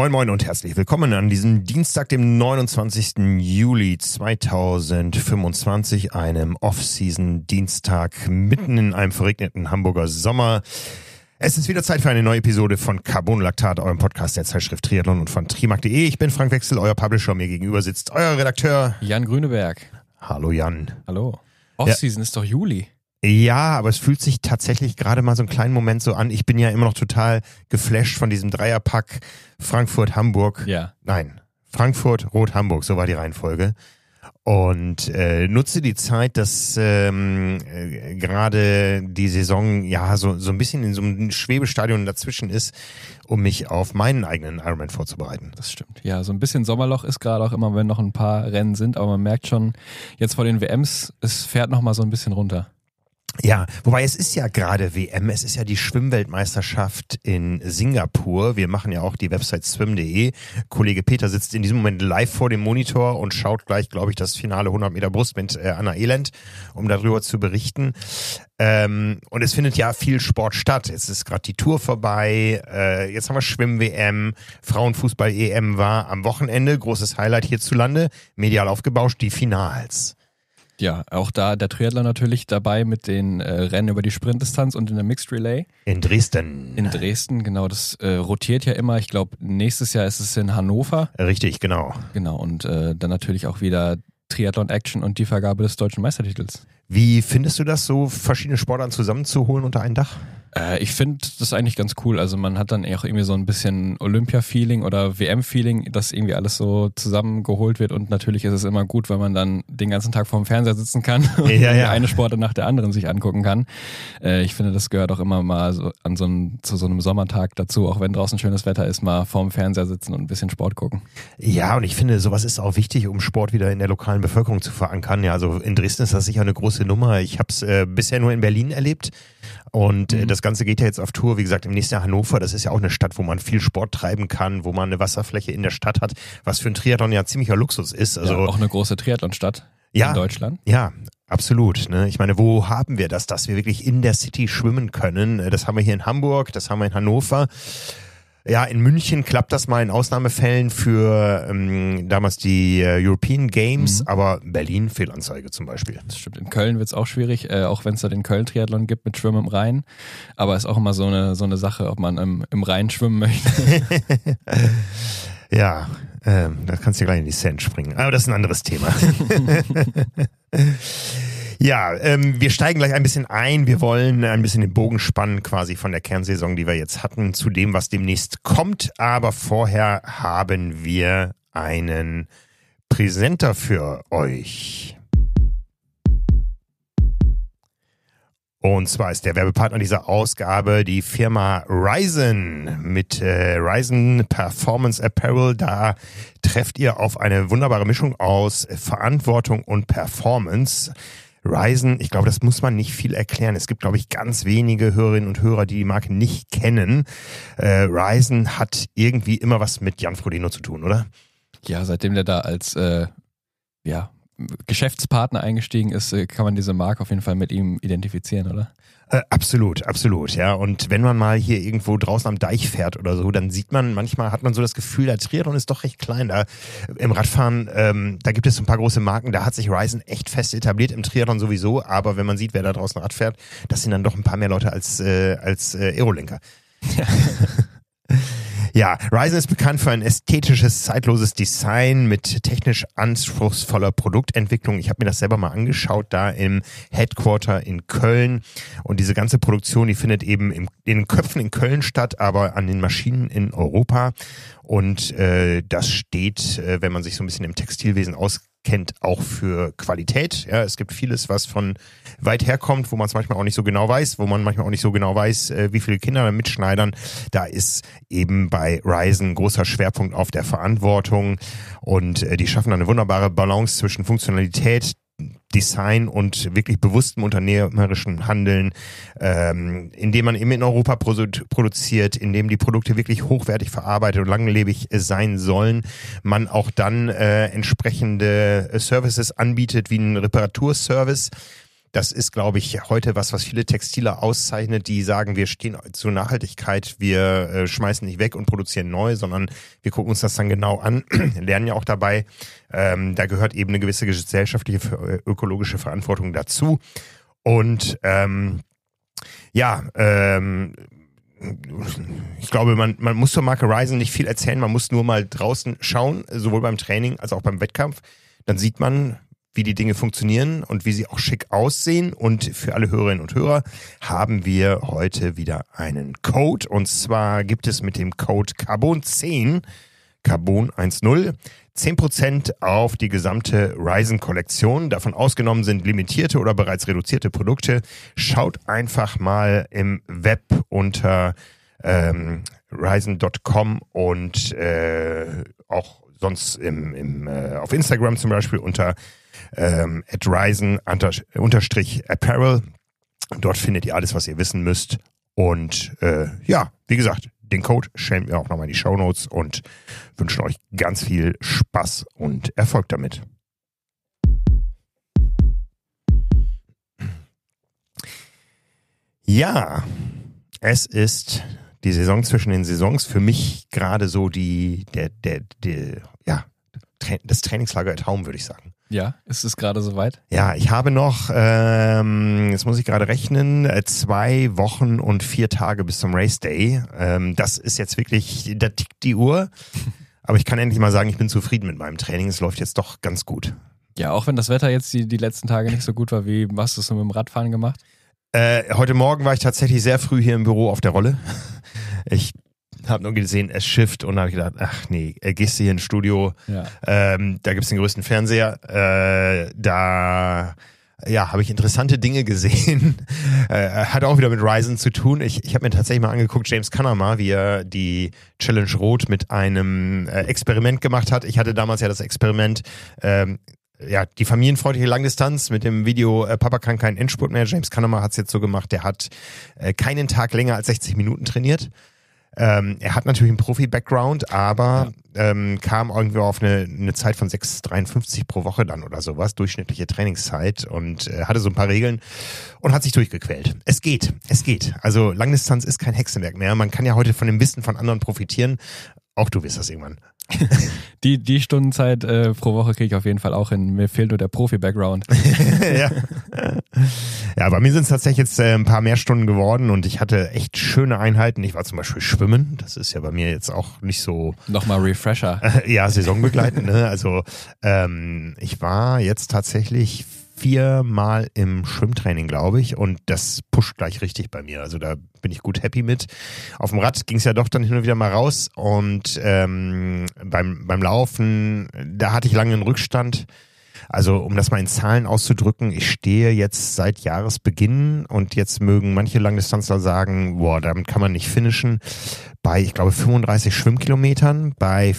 Moin Moin und herzlich willkommen an diesem Dienstag, dem 29. Juli 2025, einem Off-Season-Dienstag mitten in einem verregneten Hamburger Sommer. Es ist wieder Zeit für eine neue Episode von Carbonlactat, eurem Podcast der Zeitschrift Triathlon und von trimark.de. Ich bin Frank Wechsel, euer Publisher. Mir gegenüber sitzt euer Redakteur Jan Grüneberg. Hallo Jan. Hallo. Off-Season ist doch Juli. Ja, aber es fühlt sich tatsächlich gerade mal so einen kleinen Moment so an. Ich bin ja immer noch total geflasht von diesem Dreierpack Frankfurt-Hamburg. Ja. Nein, Frankfurt-Rot-Hamburg, so war die Reihenfolge. Und nutze die Zeit, dass gerade die Saison ja so ein bisschen in so einem Schwebestadion dazwischen ist, um mich auf meinen eigenen Ironman vorzubereiten. Das stimmt. Ja, so ein bisschen Sommerloch ist gerade auch immer, wenn noch ein paar Rennen sind, aber man merkt schon, jetzt vor den WMs, es fährt noch mal so ein bisschen runter. Ja, wobei es ist ja gerade WM, es ist ja die Schwimmweltmeisterschaft in Singapur. Wir machen ja auch die Website swim.de. Kollege Peter sitzt in diesem Moment live vor dem Monitor und schaut gleich, glaube ich, das Finale 100 Meter Brust mit Anna Elend, um darüber zu berichten. Und es findet ja viel Sport statt. Jetzt ist gerade die Tour vorbei, jetzt haben wir Schwimm-WM, Frauenfußball-EM war am Wochenende, großes Highlight hierzulande, medial aufgebauscht, die Finals. Ja, auch da der Triathlon natürlich dabei mit den Rennen über die Sprintdistanz und in der Mixed Relay. In Dresden. In Dresden, genau. Das rotiert ja immer. Ich glaube, nächstes Jahr ist es in Hannover. Richtig, genau. Genau, und dann natürlich auch wieder Triathlon-Action und die Vergabe des deutschen Meistertitels. Wie findest du das, so verschiedene Sportarten zusammenzuholen unter ein Dach? Ich finde das eigentlich ganz cool. Also man hat dann auch irgendwie so ein bisschen Olympia-Feeling oder WM-Feeling, dass irgendwie alles so zusammengeholt wird. Und natürlich ist es immer gut, wenn man dann den ganzen Tag vorm Fernseher sitzen kann und eine Sportart nach der anderen sich angucken kann. Ich finde, das gehört auch immer mal so zu so einem Sommertag dazu, auch wenn draußen schönes Wetter ist, mal vorm Fernseher sitzen und ein bisschen Sport gucken. Ja, und ich finde, sowas ist auch wichtig, um Sport wieder in der lokalen Bevölkerung zu verankern. Ja, also in Dresden ist das sicher eine große Nummer. Ich habe es bisher nur in Berlin erlebt. Und das Ganze geht ja jetzt auf Tour, wie gesagt, im nächsten Jahr Hannover. Das ist ja auch eine Stadt, wo man viel Sport treiben kann, wo man eine Wasserfläche in der Stadt hat, was für einen Triathlon ja ziemlicher Luxus ist. Also ja, auch eine große Triathlonstadt in Deutschland. Ja, absolut. Ne? Ich meine, wo haben wir das, dass wir wirklich in der City schwimmen können? Das haben wir hier in Hamburg, das haben wir in Hannover. Ja, in München klappt das mal in Ausnahmefällen für damals die European Games, aber Berlin Fehlanzeige zum Beispiel. Das stimmt. In Köln wird's auch schwierig, auch wenn es da den Köln-Triathlon gibt mit Schwimmen im Rhein. Aber ist auch immer so eine Sache, ob man im Rhein schwimmen möchte. Ja, da kannst du gleich in die Sand springen. Aber das ist ein anderes Thema. Ja, wir steigen gleich ein bisschen ein. Wir wollen ein bisschen den Bogen spannen quasi von der Kernsaison, die wir jetzt hatten, zu dem, was demnächst kommt. Aber vorher haben wir einen Präsenter für euch. Und zwar ist der Werbepartner dieser Ausgabe die Firma Ryzen mit Ryzen Performance Apparel. Da trefft ihr auf eine wunderbare Mischung aus Verantwortung und Performance. Ryzen, ich glaube, das muss man nicht viel erklären. Es gibt, glaube ich, ganz wenige Hörerinnen und Hörer, die die Marke nicht kennen. Ryzen hat irgendwie immer was mit Jan Frodeno zu tun, oder? Ja, seitdem der da als Geschäftspartner eingestiegen ist, kann man diese Marke auf jeden Fall mit ihm identifizieren, oder? Absolut, ja. Und wenn man mal hier irgendwo draußen am Deich fährt oder so, dann sieht man, manchmal hat man so das Gefühl, der Triathlon ist doch recht klein. Da im Radfahren, da gibt es so ein paar große Marken, da hat sich Ryzen echt fest etabliert, im Triathlon sowieso, aber wenn man sieht, wer da draußen Rad fährt, das sind dann doch ein paar mehr Leute als Aerolenker. Ja. Ja, Ryzen ist bekannt für ein ästhetisches, zeitloses Design mit technisch anspruchsvoller Produktentwicklung. Ich habe mir das selber mal angeschaut, da im Headquarter in Köln. Und diese ganze Produktion, die findet eben in den Köpfen in Köln statt, aber an den Maschinen in Europa. Und das steht, wenn man sich so ein bisschen im Textilwesen auskennt, auch für Qualität. Ja, es gibt vieles, was von weit herkommt, wo man es manchmal auch nicht so genau weiß, wie viele Kinder da mitschneidern. Da ist eben bei Ryzen großer Schwerpunkt auf der Verantwortung und die schaffen eine wunderbare Balance zwischen Funktionalität, Design und wirklich bewusstem unternehmerischen Handeln, indem man eben in Europa produziert, indem die Produkte wirklich hochwertig verarbeitet und langlebig sein sollen, man auch dann entsprechende Services anbietet, wie einen Reparaturservice. Das ist, glaube ich, heute was viele Textiler auszeichnet, die sagen, wir stehen zur Nachhaltigkeit, wir schmeißen nicht weg und produzieren neu, sondern wir gucken uns das dann genau an, lernen ja auch dabei. Da gehört eben eine gewisse gesellschaftliche, ökologische Verantwortung dazu. Und ich glaube, man muss zur Marke Ryzen nicht viel erzählen, man muss nur mal draußen schauen, sowohl beim Training als auch beim Wettkampf. Dann sieht man, wie die Dinge funktionieren und wie sie auch schick aussehen. Und für alle Hörerinnen und Hörer haben wir heute wieder einen Code. Und zwar gibt es mit dem Code Carbon10, Carbon 10, 10% auf die gesamte Ryzen-Kollektion. Davon ausgenommen sind limitierte oder bereits reduzierte Produkte. Schaut einfach mal im Web unter Ryzen.com und auch sonst auf Instagram zum Beispiel unter @Ryzen_Apparel. Dort findet ihr alles, was ihr wissen müsst. Und wie gesagt, den Code stellen wir auch nochmal in die Shownotes und wünschen euch ganz viel Spaß und Erfolg damit. Ja, es ist die Saison zwischen den Saisons. Für mich gerade so das Trainingslager at home, würde ich sagen. Ja, ist es gerade soweit? Ja, ich habe noch, jetzt muss ich gerade rechnen, 2 Wochen und 4 Tage bis zum Race Day. Das ist jetzt wirklich, da tickt die Uhr. Aber ich kann endlich mal sagen, ich bin zufrieden mit meinem Training. Es läuft jetzt doch ganz gut. Ja, auch wenn das Wetter jetzt die letzten Tage nicht so gut war, wie hast du es mit dem Radfahren gemacht? Heute Morgen war ich tatsächlich sehr früh hier im Büro auf der Rolle. Ich habe nur gesehen, es schifft und habe gedacht, ach nee, gehst du hier ins Studio, Ja. Da gibt's den größten Fernseher, da habe ich interessante Dinge gesehen. Hat auch wieder mit Ryzen zu tun. Ich habe mir tatsächlich mal angeguckt, James Cunnama, wie er die Challenge Rot mit einem Experiment gemacht hat. Ich hatte damals ja das Experiment, die familienfreundliche Langdistanz mit dem Video Papa kann keinen Endspurt mehr. James Cunnama hat's jetzt so gemacht, der hat keinen Tag länger als 60 Minuten trainiert. Er hat natürlich einen Profi-Background, aber kam irgendwie auf eine Zeit von 6,53 pro Woche dann oder sowas, durchschnittliche Trainingszeit und hatte so ein paar Regeln und hat sich durchgequält. Es geht. Also Langdistanz ist kein Hexenwerk mehr. Man kann ja heute von dem Wissen von anderen profitieren. Auch du wirst das irgendwann. Die Stundenzeit pro Woche kriege ich auf jeden Fall auch hin. Mir fehlt nur der Profi-Background. Ja, bei mir sind es tatsächlich jetzt ein paar mehr Stunden geworden und ich hatte echt schöne Einheiten. Ich war zum Beispiel schwimmen. Das ist ja bei mir jetzt auch nicht so... Nochmal Refresher. Saisonbegleitend. Ne? Also ich war jetzt tatsächlich 4-mal im Schwimmtraining, glaube ich, und das pusht gleich richtig bei mir. Also da bin ich gut happy mit. Auf dem Rad ging es ja doch dann hin und wieder mal raus und beim Laufen, da hatte ich lange einen Rückstand. Also um das mal in Zahlen auszudrücken, ich stehe jetzt seit Jahresbeginn und jetzt mögen manche Langdistanzler sagen, boah, damit kann man nicht finishen, bei, ich glaube, 35 Schwimmkilometern, bei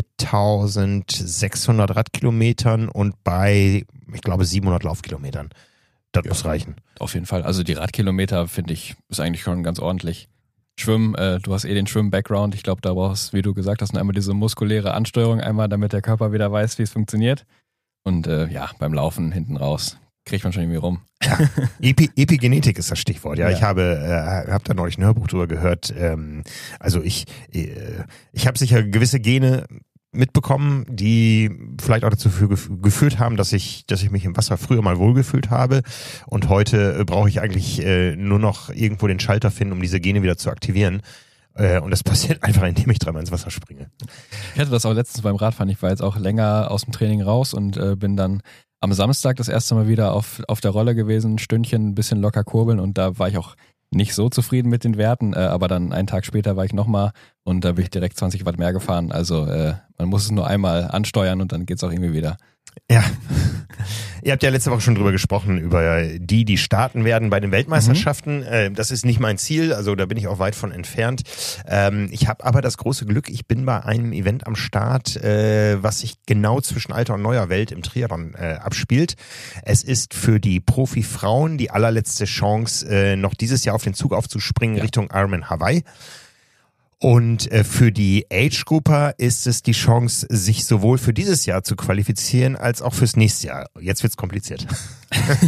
4.600 Radkilometern und bei, ich glaube, 700 Laufkilometern. Das muss reichen. Auf jeden Fall. Also die Radkilometer, finde ich, ist eigentlich schon ganz ordentlich. Schwimmen, du hast den Schwimm-Background. Ich glaube, da brauchst, wie du gesagt hast, noch einmal diese muskuläre Ansteuerung, einmal, damit der Körper wieder weiß, wie es funktioniert. Und beim Laufen hinten raus kriegt man schon irgendwie rum. Ja. Epigenetik ist das Stichwort. Ja, ich habe da neulich ein Hörbuch drüber gehört. Also ich habe sicher gewisse Gene mitbekommen, die vielleicht auch dazu geführt haben, dass ich mich im Wasser früher mal wohlgefühlt habe. Und heute brauche ich eigentlich nur noch irgendwo den Schalter finden, um diese Gene wieder zu aktivieren. Und das passiert einfach, indem ich 3-mal ins Wasser springe. Ich hatte das auch letztens beim Radfahren. Ich war jetzt auch länger aus dem Training raus und bin dann am Samstag das erste Mal wieder auf der Rolle gewesen, ein Stündchen, ein bisschen locker kurbeln und da war ich auch nicht so zufrieden mit den Werten, aber dann einen Tag später war ich nochmal und da bin ich direkt 20 Watt mehr gefahren. Also man muss es nur einmal ansteuern und dann geht's auch irgendwie wieder. Ja, ihr habt ja letzte Woche schon drüber gesprochen, über die starten werden bei den Weltmeisterschaften. Das ist nicht mein Ziel, also da bin ich auch weit von entfernt. Ich habe aber das große Glück, ich bin bei einem Event am Start, was sich genau zwischen alter und neuer Welt im Triathlon abspielt. Es ist für die Profi-Frauen die allerletzte Chance, noch dieses Jahr auf den Zug aufzuspringen Richtung Ironman Hawaii. Und für die Age-Grupper ist es die Chance, sich sowohl für dieses Jahr zu qualifizieren, als auch fürs nächste Jahr. Jetzt wird's kompliziert. Ja.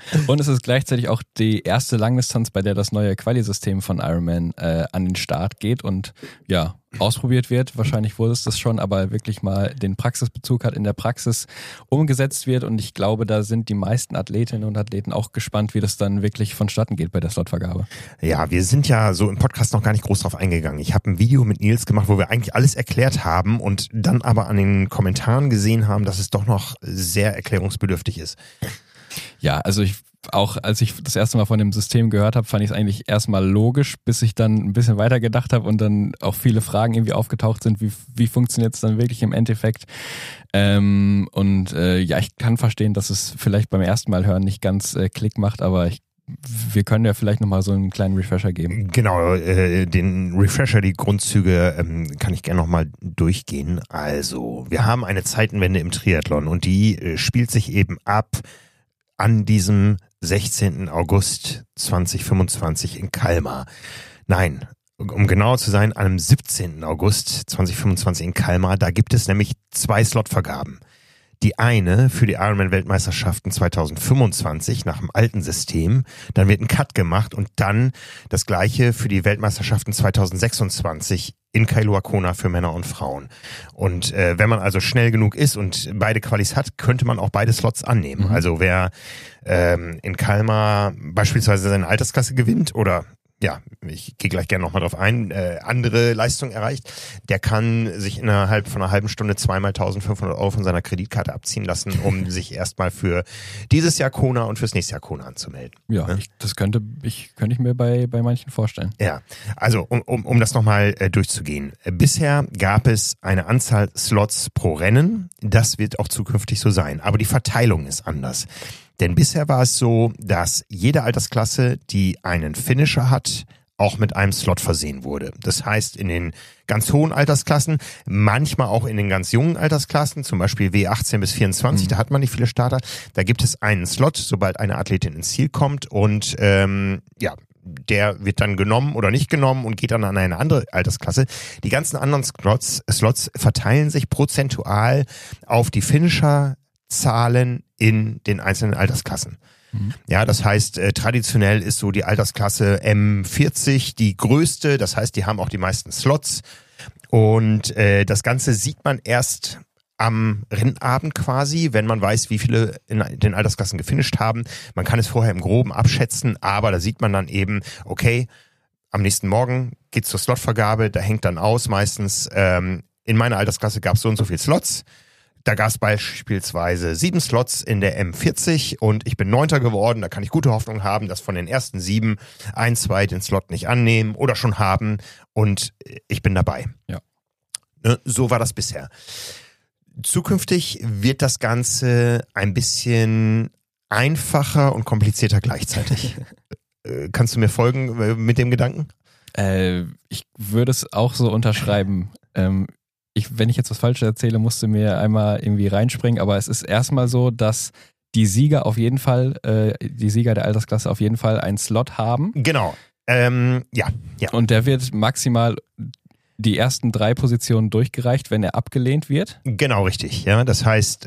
Und es ist gleichzeitig auch die erste Langdistanz, bei der das neue Quali-System von Ironman an den Start geht und ja, ausprobiert wird. Wahrscheinlich wurde es das schon, aber wirklich mal den Praxisbezug hat, in der Praxis umgesetzt wird. Und ich glaube, da sind die meisten Athletinnen und Athleten auch gespannt, wie das dann wirklich vonstatten geht bei der Slotvergabe. Ja, wir sind ja so im Podcast noch gar nicht groß drauf eingegangen. Ich habe ein Video mit Nils gemacht, wo wir eigentlich alles erklärt haben und dann aber an den Kommentaren gesehen haben, dass es doch noch sehr erklärungsbedürftig ist. Ja, also auch als ich das erste Mal von dem System gehört habe, fand ich es eigentlich erstmal logisch, bis ich dann ein bisschen weiter gedacht habe und dann auch viele Fragen irgendwie aufgetaucht sind, wie funktioniert es dann wirklich im Endeffekt. Ja, ich kann verstehen, dass es vielleicht beim ersten Mal hören nicht ganz Klick macht, aber wir können ja vielleicht nochmal so einen kleinen Refresher geben. Genau, den Refresher, die Grundzüge kann ich gerne nochmal durchgehen. Also, wir haben eine Zeitenwende im Triathlon und die spielt sich eben ab an diesem 16. August 2025 in Kalmar. Nein, um genauer zu sein, am 17. August 2025 in Kalmar. Da gibt es nämlich 2 Slotvergaben. Die eine für die Ironman-Weltmeisterschaften 2025 nach dem alten System. Dann wird ein Cut gemacht und dann das gleiche für die Weltmeisterschaften 2026 in Kailua Kona für Männer und Frauen. Und wenn man also schnell genug ist und beide Qualis hat, könnte man auch beide Slots annehmen. Also wer in Kalmar beispielsweise seine Altersklasse gewinnt oder ja, ich gehe gleich gerne nochmal drauf ein, andere Leistung erreicht, der kann sich innerhalb von einer halben Stunde 2x1.500 € von seiner Kreditkarte abziehen lassen, um sich erstmal für dieses Jahr Kona und fürs nächste Jahr Kona anzumelden. Ja, ne? Das könnte ich mir bei manchen vorstellen. Ja, also um das nochmal durchzugehen. Bisher gab es eine Anzahl Slots pro Rennen, das wird auch zukünftig so sein, aber die Verteilung ist anders. Denn bisher war es so, dass jede Altersklasse, die einen Finisher hat, auch mit einem Slot versehen wurde. Das heißt, in den ganz hohen Altersklassen, manchmal auch in den ganz jungen Altersklassen, zum Beispiel W18 bis 24, da hat man nicht viele Starter, da gibt es einen Slot, sobald eine Athletin ins Ziel kommt und der wird dann genommen oder nicht genommen und geht dann an eine andere Altersklasse. Die ganzen anderen Slots verteilen sich prozentual auf die Finisher-Zahlen in den einzelnen Altersklassen. Ja, das heißt, traditionell ist so die Altersklasse M40 die größte, das heißt, die haben auch die meisten Slots und das Ganze sieht man erst am Rennabend quasi, wenn man weiß, wie viele in den Altersklassen gefinisht haben. Man kann es vorher im Groben abschätzen, aber da sieht man dann eben, okay, am nächsten Morgen geht's zur Slotvergabe, da hängt dann aus meistens, in meiner Altersklasse gab es so und so viele Slots. Da gab es beispielsweise 7 Slots in der M40 und ich bin 9. geworden. Da kann ich gute Hoffnung haben, dass von den ersten 7 ein, 2 den Slot nicht annehmen oder schon haben und ich bin dabei. Ja. So war das bisher. Zukünftig wird das Ganze ein bisschen einfacher und komplizierter gleichzeitig. Kannst du mir folgen mit dem Gedanken? Ich würde es auch so unterschreiben. Wenn ich jetzt was Falsches erzähle, musst du mir einmal irgendwie reinspringen, aber es ist erstmal so, dass die Sieger auf jeden Fall, die Sieger der Altersklasse auf jeden Fall einen Slot haben. Genau. Ja. Und der wird maximal die ersten 3 Positionen durchgereicht, wenn er abgelehnt wird. Genau, richtig. Ja, das heißt,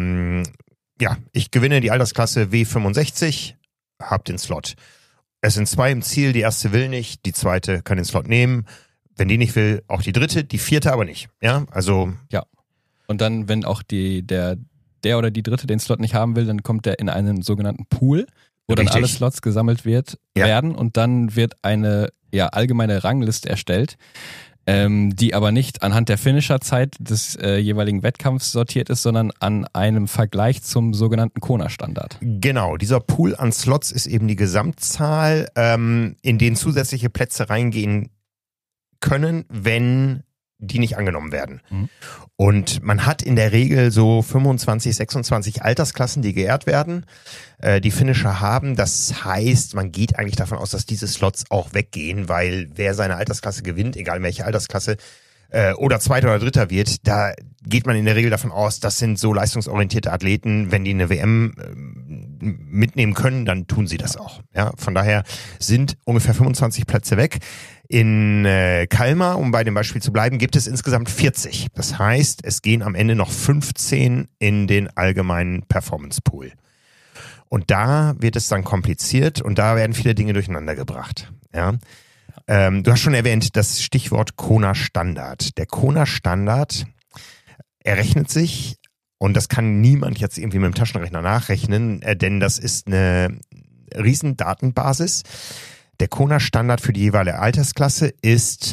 ich gewinne die Altersklasse W65, hab den Slot. Es sind 2 im Ziel, die erste will nicht, die zweite kann den Slot nehmen. Wenn die nicht will, auch die dritte, die vierte aber nicht. Ja, also. Ja. Und dann, wenn auch der oder die dritte den Slot nicht haben will, dann kommt der in einen sogenannten Pool, wo dann alle Slots gesammelt werden und dann wird eine allgemeine Rangliste erstellt, die aber nicht anhand der Finisherzeit des jeweiligen Wettkampfs sortiert ist, sondern an einem Vergleich zum sogenannten Kona-Standard. Genau, dieser Pool an Slots ist eben die Gesamtzahl, in den zusätzliche Plätze reingehen können, wenn die nicht angenommen werden. Und man hat in der Regel so 25, 26 Altersklassen, die geehrt werden, die Finisher haben. Das heißt, man geht eigentlich davon aus, dass diese Slots auch weggehen, weil wer seine Altersklasse gewinnt, egal welche Altersklasse, oder Zweiter oder Dritter wird, da geht man in der Regel davon aus, das sind so leistungsorientierte Athleten, wenn die eine WM mitnehmen können, dann tun sie das auch. Ja, von daher sind ungefähr 25 Plätze weg. In Kalmar, um bei dem Beispiel zu bleiben, gibt es insgesamt 40. Das heißt, es gehen am Ende noch 15 in den allgemeinen Performance Pool. Und da wird es dann kompliziert und da werden viele Dinge durcheinander gebracht. Ja. Du hast schon erwähnt, das Stichwort Kona Standard. Der Kona Standard errechnet sich, und das kann niemand jetzt irgendwie mit dem Taschenrechner nachrechnen, denn das ist eine riesen Datenbasis. Der Kona Standard für die jeweilige Altersklasse ist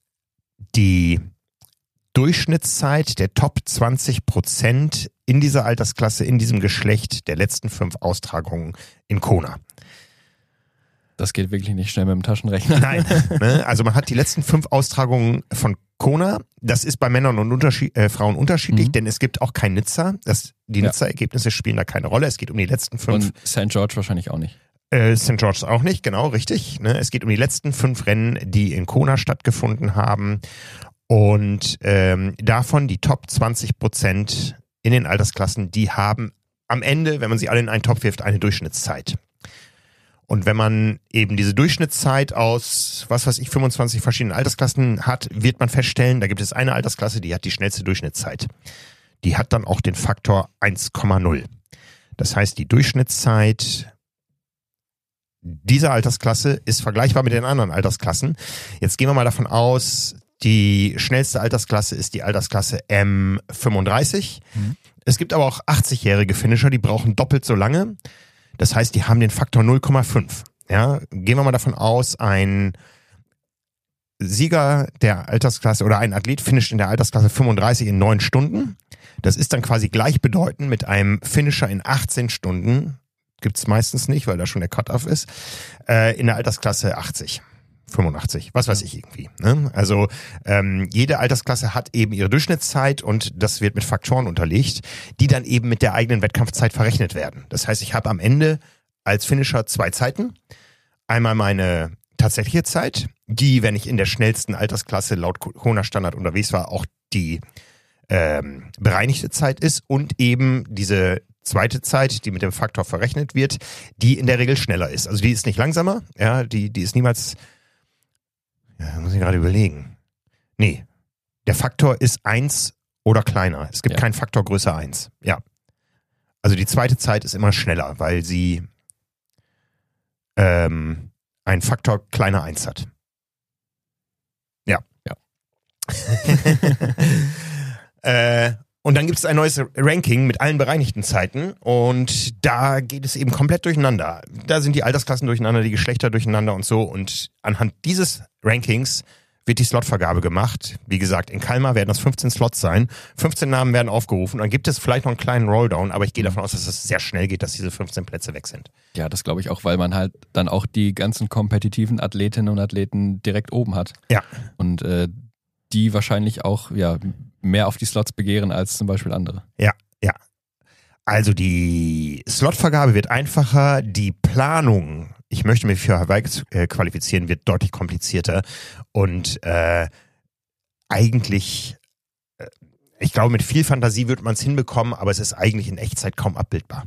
die Durchschnittszeit der Top 20% in dieser Altersklasse, in diesem Geschlecht der letzten 5 Austragungen in Kona. Das geht wirklich nicht schnell mit dem Taschenrechner. Nein, ne? Also man hat die letzten 5 Austragungen von Kona. Das ist bei Männern und Frauen unterschiedlich, denn es gibt auch kein Nizza. Die Nizza-Ergebnisse spielen da keine Rolle. Es geht um die letzten 5. Und St. George wahrscheinlich auch nicht. St. George auch nicht, genau, richtig. Ne? Es geht um die letzten 5 Rennen, die in Kona stattgefunden haben. Und davon die Top 20% in den Altersklassen, die haben am Ende, wenn man sie alle in einen Topf wirft, eine Durchschnittszeit. Und wenn man eben diese Durchschnittszeit aus, 25 verschiedenen Altersklassen hat, wird man feststellen, da gibt es eine Altersklasse, die hat die schnellste Durchschnittszeit. Die hat dann auch den Faktor 1,0. Das heißt, die Durchschnittszeit dieser Altersklasse ist vergleichbar mit den anderen Altersklassen. Jetzt gehen wir mal davon aus, die schnellste Altersklasse ist die Altersklasse M35. Es gibt aber auch 80-jährige Finisher, die brauchen doppelt so lange. Das heißt, die haben den Faktor 0,5. Ja, gehen wir mal davon aus, ein Sieger der Altersklasse oder ein Athlet finisht in der Altersklasse 35 in 9 Stunden. Das ist dann quasi gleichbedeutend mit einem Finisher in 18 Stunden. Gibt's meistens nicht, weil da schon der Cut-Off ist. In der Altersklasse 80. 85, was weiß ich irgendwie. Ne? Also jede Altersklasse hat eben ihre Durchschnittszeit und das wird mit Faktoren unterlegt, die dann eben mit der eigenen Wettkampfzeit verrechnet werden. Das heißt, ich habe am Ende als Finisher 2 Zeiten. Einmal meine tatsächliche Zeit, die, wenn ich in der schnellsten Altersklasse laut Kona Standard unterwegs war, auch die bereinigte Zeit ist und eben diese zweite Zeit, die mit dem Faktor verrechnet wird, die in der Regel schneller ist. Also die ist nicht langsamer, ja, die ist niemals. Ja, muss ich gerade überlegen. Nee, der Faktor ist 1 oder kleiner. Es gibt keinen Faktor größer 1. Ja. Also die zweite Zeit ist immer schneller, weil sie einen Faktor kleiner 1 hat. Ja. Und dann gibt es ein neues Ranking mit allen bereinigten Zeiten und da geht es eben komplett durcheinander. Da sind die Altersklassen durcheinander, die Geschlechter durcheinander und so und anhand dieses Rankings wird die Slotvergabe gemacht. Wie gesagt, in Kalmar werden das 15 Slots sein. 15 Namen werden aufgerufen. Dann gibt es vielleicht noch einen kleinen Rolldown, aber ich gehe davon aus, dass es sehr schnell geht, dass diese 15 Plätze weg sind. Ja, das glaube ich auch, weil man halt dann auch die ganzen kompetitiven Athletinnen und Athleten direkt oben hat. Ja. Und die wahrscheinlich auch mehr auf die Slots begehren als zum Beispiel andere. Ja. Also die Slotvergabe wird einfacher, die Planung, ich möchte mich für Hawaii qualifizieren, wird deutlich komplizierter und eigentlich, ich glaube, mit viel Fantasie wird man es hinbekommen, aber es ist eigentlich in Echtzeit kaum abbildbar.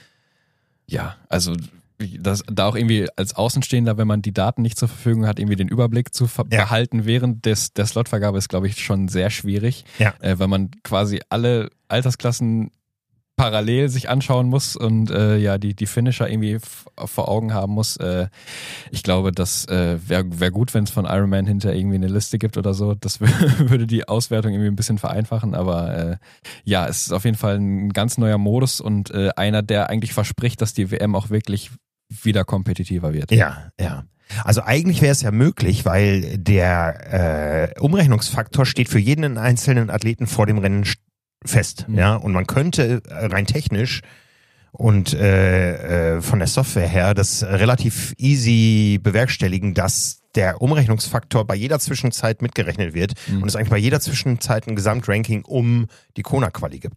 Ja, also da auch irgendwie als Außenstehender, wenn man die Daten nicht zur Verfügung hat, irgendwie den Überblick zu behalten während der Slotvergabe ist, glaube ich, schon sehr schwierig, weil man quasi alle Altersklassen parallel sich anschauen muss und die Finisher irgendwie vor Augen haben muss. Ich glaube, das wäre gut, wenn es von Ironman hinter irgendwie eine Liste gibt oder so. Das würde die Auswertung irgendwie ein bisschen vereinfachen, aber es ist auf jeden Fall ein ganz neuer Modus und einer, der eigentlich verspricht, dass die WM auch wirklich wieder kompetitiver wird. Ja. Also eigentlich wäre es ja möglich, weil der Umrechnungsfaktor steht für jeden einzelnen Athleten vor dem Rennen fest, ja, und man könnte rein technisch und von der Software her das relativ easy bewerkstelligen, dass der Umrechnungsfaktor bei jeder Zwischenzeit mitgerechnet wird und es eigentlich bei jeder Zwischenzeit ein Gesamtranking um die Kona-Quali gibt.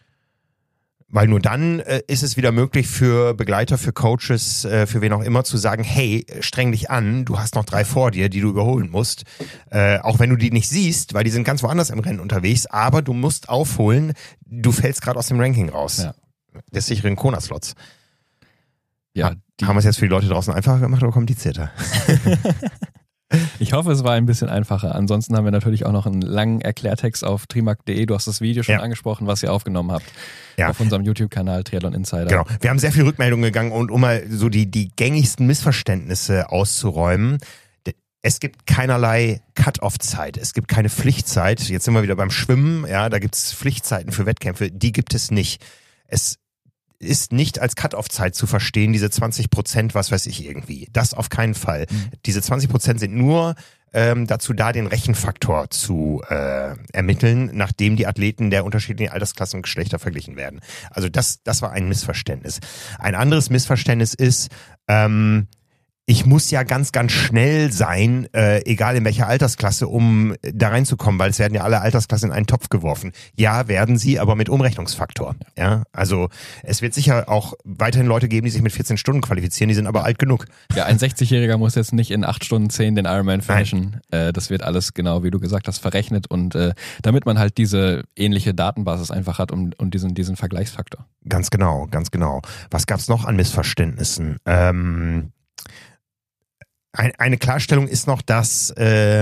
Weil nur dann ist es wieder möglich für Begleiter, für Coaches, für wen auch immer zu sagen, hey, streng dich an, du hast noch 3 vor dir, die du überholen musst. Auch wenn du die nicht siehst, weil die sind ganz woanders im Rennen unterwegs, aber du musst aufholen, du fällst gerade aus dem Ranking raus. Des sicheren Kona-Slots. Ja, haben wir es jetzt für die Leute draußen einfacher gemacht oder komplizierter? Ich hoffe, es war ein bisschen einfacher. Ansonsten haben wir natürlich auch noch einen langen Erklärtext auf trimark.de. Du hast das Video schon angesprochen, was ihr aufgenommen habt. auf unserem YouTube-Kanal Triathlon Insider. Genau. Wir haben sehr viel Rückmeldungen gegangen und um mal so die gängigsten Missverständnisse auszuräumen. Es gibt keinerlei Cut-Off-Zeit. Es gibt keine Pflichtzeit. Jetzt sind wir wieder beim Schwimmen. Ja, da gibt es Pflichtzeiten für Wettkämpfe. Die gibt es nicht. Es ist nicht als Cut-Off-Zeit zu verstehen, diese 20%, was weiß ich irgendwie. Das auf keinen Fall. Diese 20% sind nur dazu da, den Rechenfaktor zu ermitteln, nachdem die Athleten der unterschiedlichen Altersklassen und Geschlechter verglichen werden. Also das war ein Missverständnis. Ein anderes Missverständnis ist, ich muss ja ganz, ganz schnell sein, egal in welcher Altersklasse, um da reinzukommen, weil es werden ja alle Altersklassen in einen Topf geworfen. Ja, werden sie, aber mit Umrechnungsfaktor. Ja, also es wird sicher auch weiterhin Leute geben, die sich mit 14 Stunden qualifizieren, die sind aber alt genug. Ja, ein 60-Jähriger muss jetzt nicht in 8 Stunden 10 den Ironman finishen. Das wird alles genau, wie du gesagt hast, verrechnet und damit man halt diese ähnliche Datenbasis einfach hat und diesen Vergleichsfaktor. Ganz genau, ganz genau. Was gab's noch an Missverständnissen? Eine Klarstellung ist noch, dass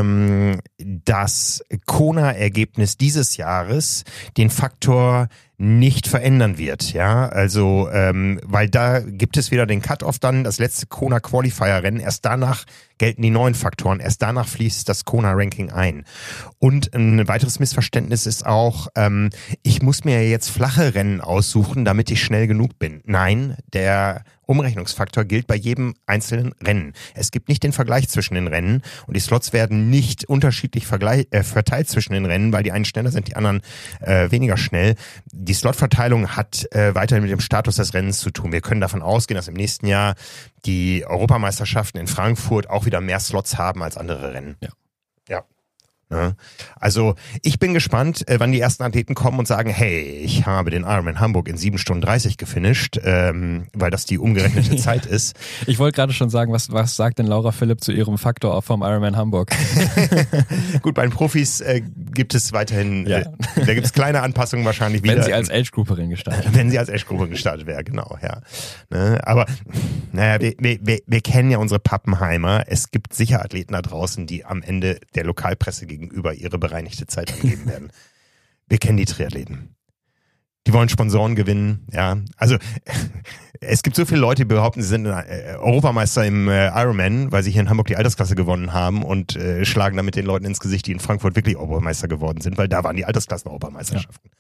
das Kona-Ergebnis dieses Jahres den Faktor nicht verändern wird, ja, also weil da gibt es wieder den Cut-Off dann, das letzte Kona-Qualifier-Rennen, erst danach gelten die neuen Faktoren, erst danach fließt das Kona-Ranking ein. Und ein weiteres Missverständnis ist auch, ich muss mir jetzt flache Rennen aussuchen, damit ich schnell genug bin. Nein, der Umrechnungsfaktor gilt bei jedem einzelnen Rennen. Es gibt nicht den Vergleich zwischen den Rennen und die Slots werden nicht unterschiedlich verteilt zwischen den Rennen, weil die einen schneller sind, die anderen weniger schnell. Die Slotverteilung hat weiterhin mit dem Status des Rennens zu tun. Wir können davon ausgehen, dass im nächsten Jahr die Europameisterschaften in Frankfurt auch wieder mehr Slots haben als andere Rennen. Ja. Ja. Also ich bin gespannt, wann die ersten Athleten kommen und sagen, hey, ich habe den Ironman Hamburg in 7 Stunden 30 gefinisht, weil das die umgerechnete Zeit ist. Ich wollte gerade schon sagen, was sagt denn Laura Philipp zu ihrem Faktor vom Ironman Hamburg? Gut, bei den Profis gibt es weiterhin, da gibt es kleine Anpassungen wahrscheinlich wieder. Wenn sie als Age-Grouperin gestartet. Wenn sie als Age-Grouperin gestartet wäre, genau, ja. Ne? Aber naja, wir kennen ja unsere Pappenheimer. Es gibt sicher Athleten da draußen, die am Ende der Lokalpresse gegenüber ihre bereinigte Zeit angeben werden. Wir kennen die Triathleten. Die wollen Sponsoren gewinnen, ja. Also es gibt so viele Leute, die behaupten, sie sind Europameister im Ironman, weil sie hier in Hamburg die Altersklasse gewonnen haben und schlagen damit den Leuten ins Gesicht, die in Frankfurt wirklich Europameister geworden sind, weil da waren die Altersklassen-Europameisterschaften.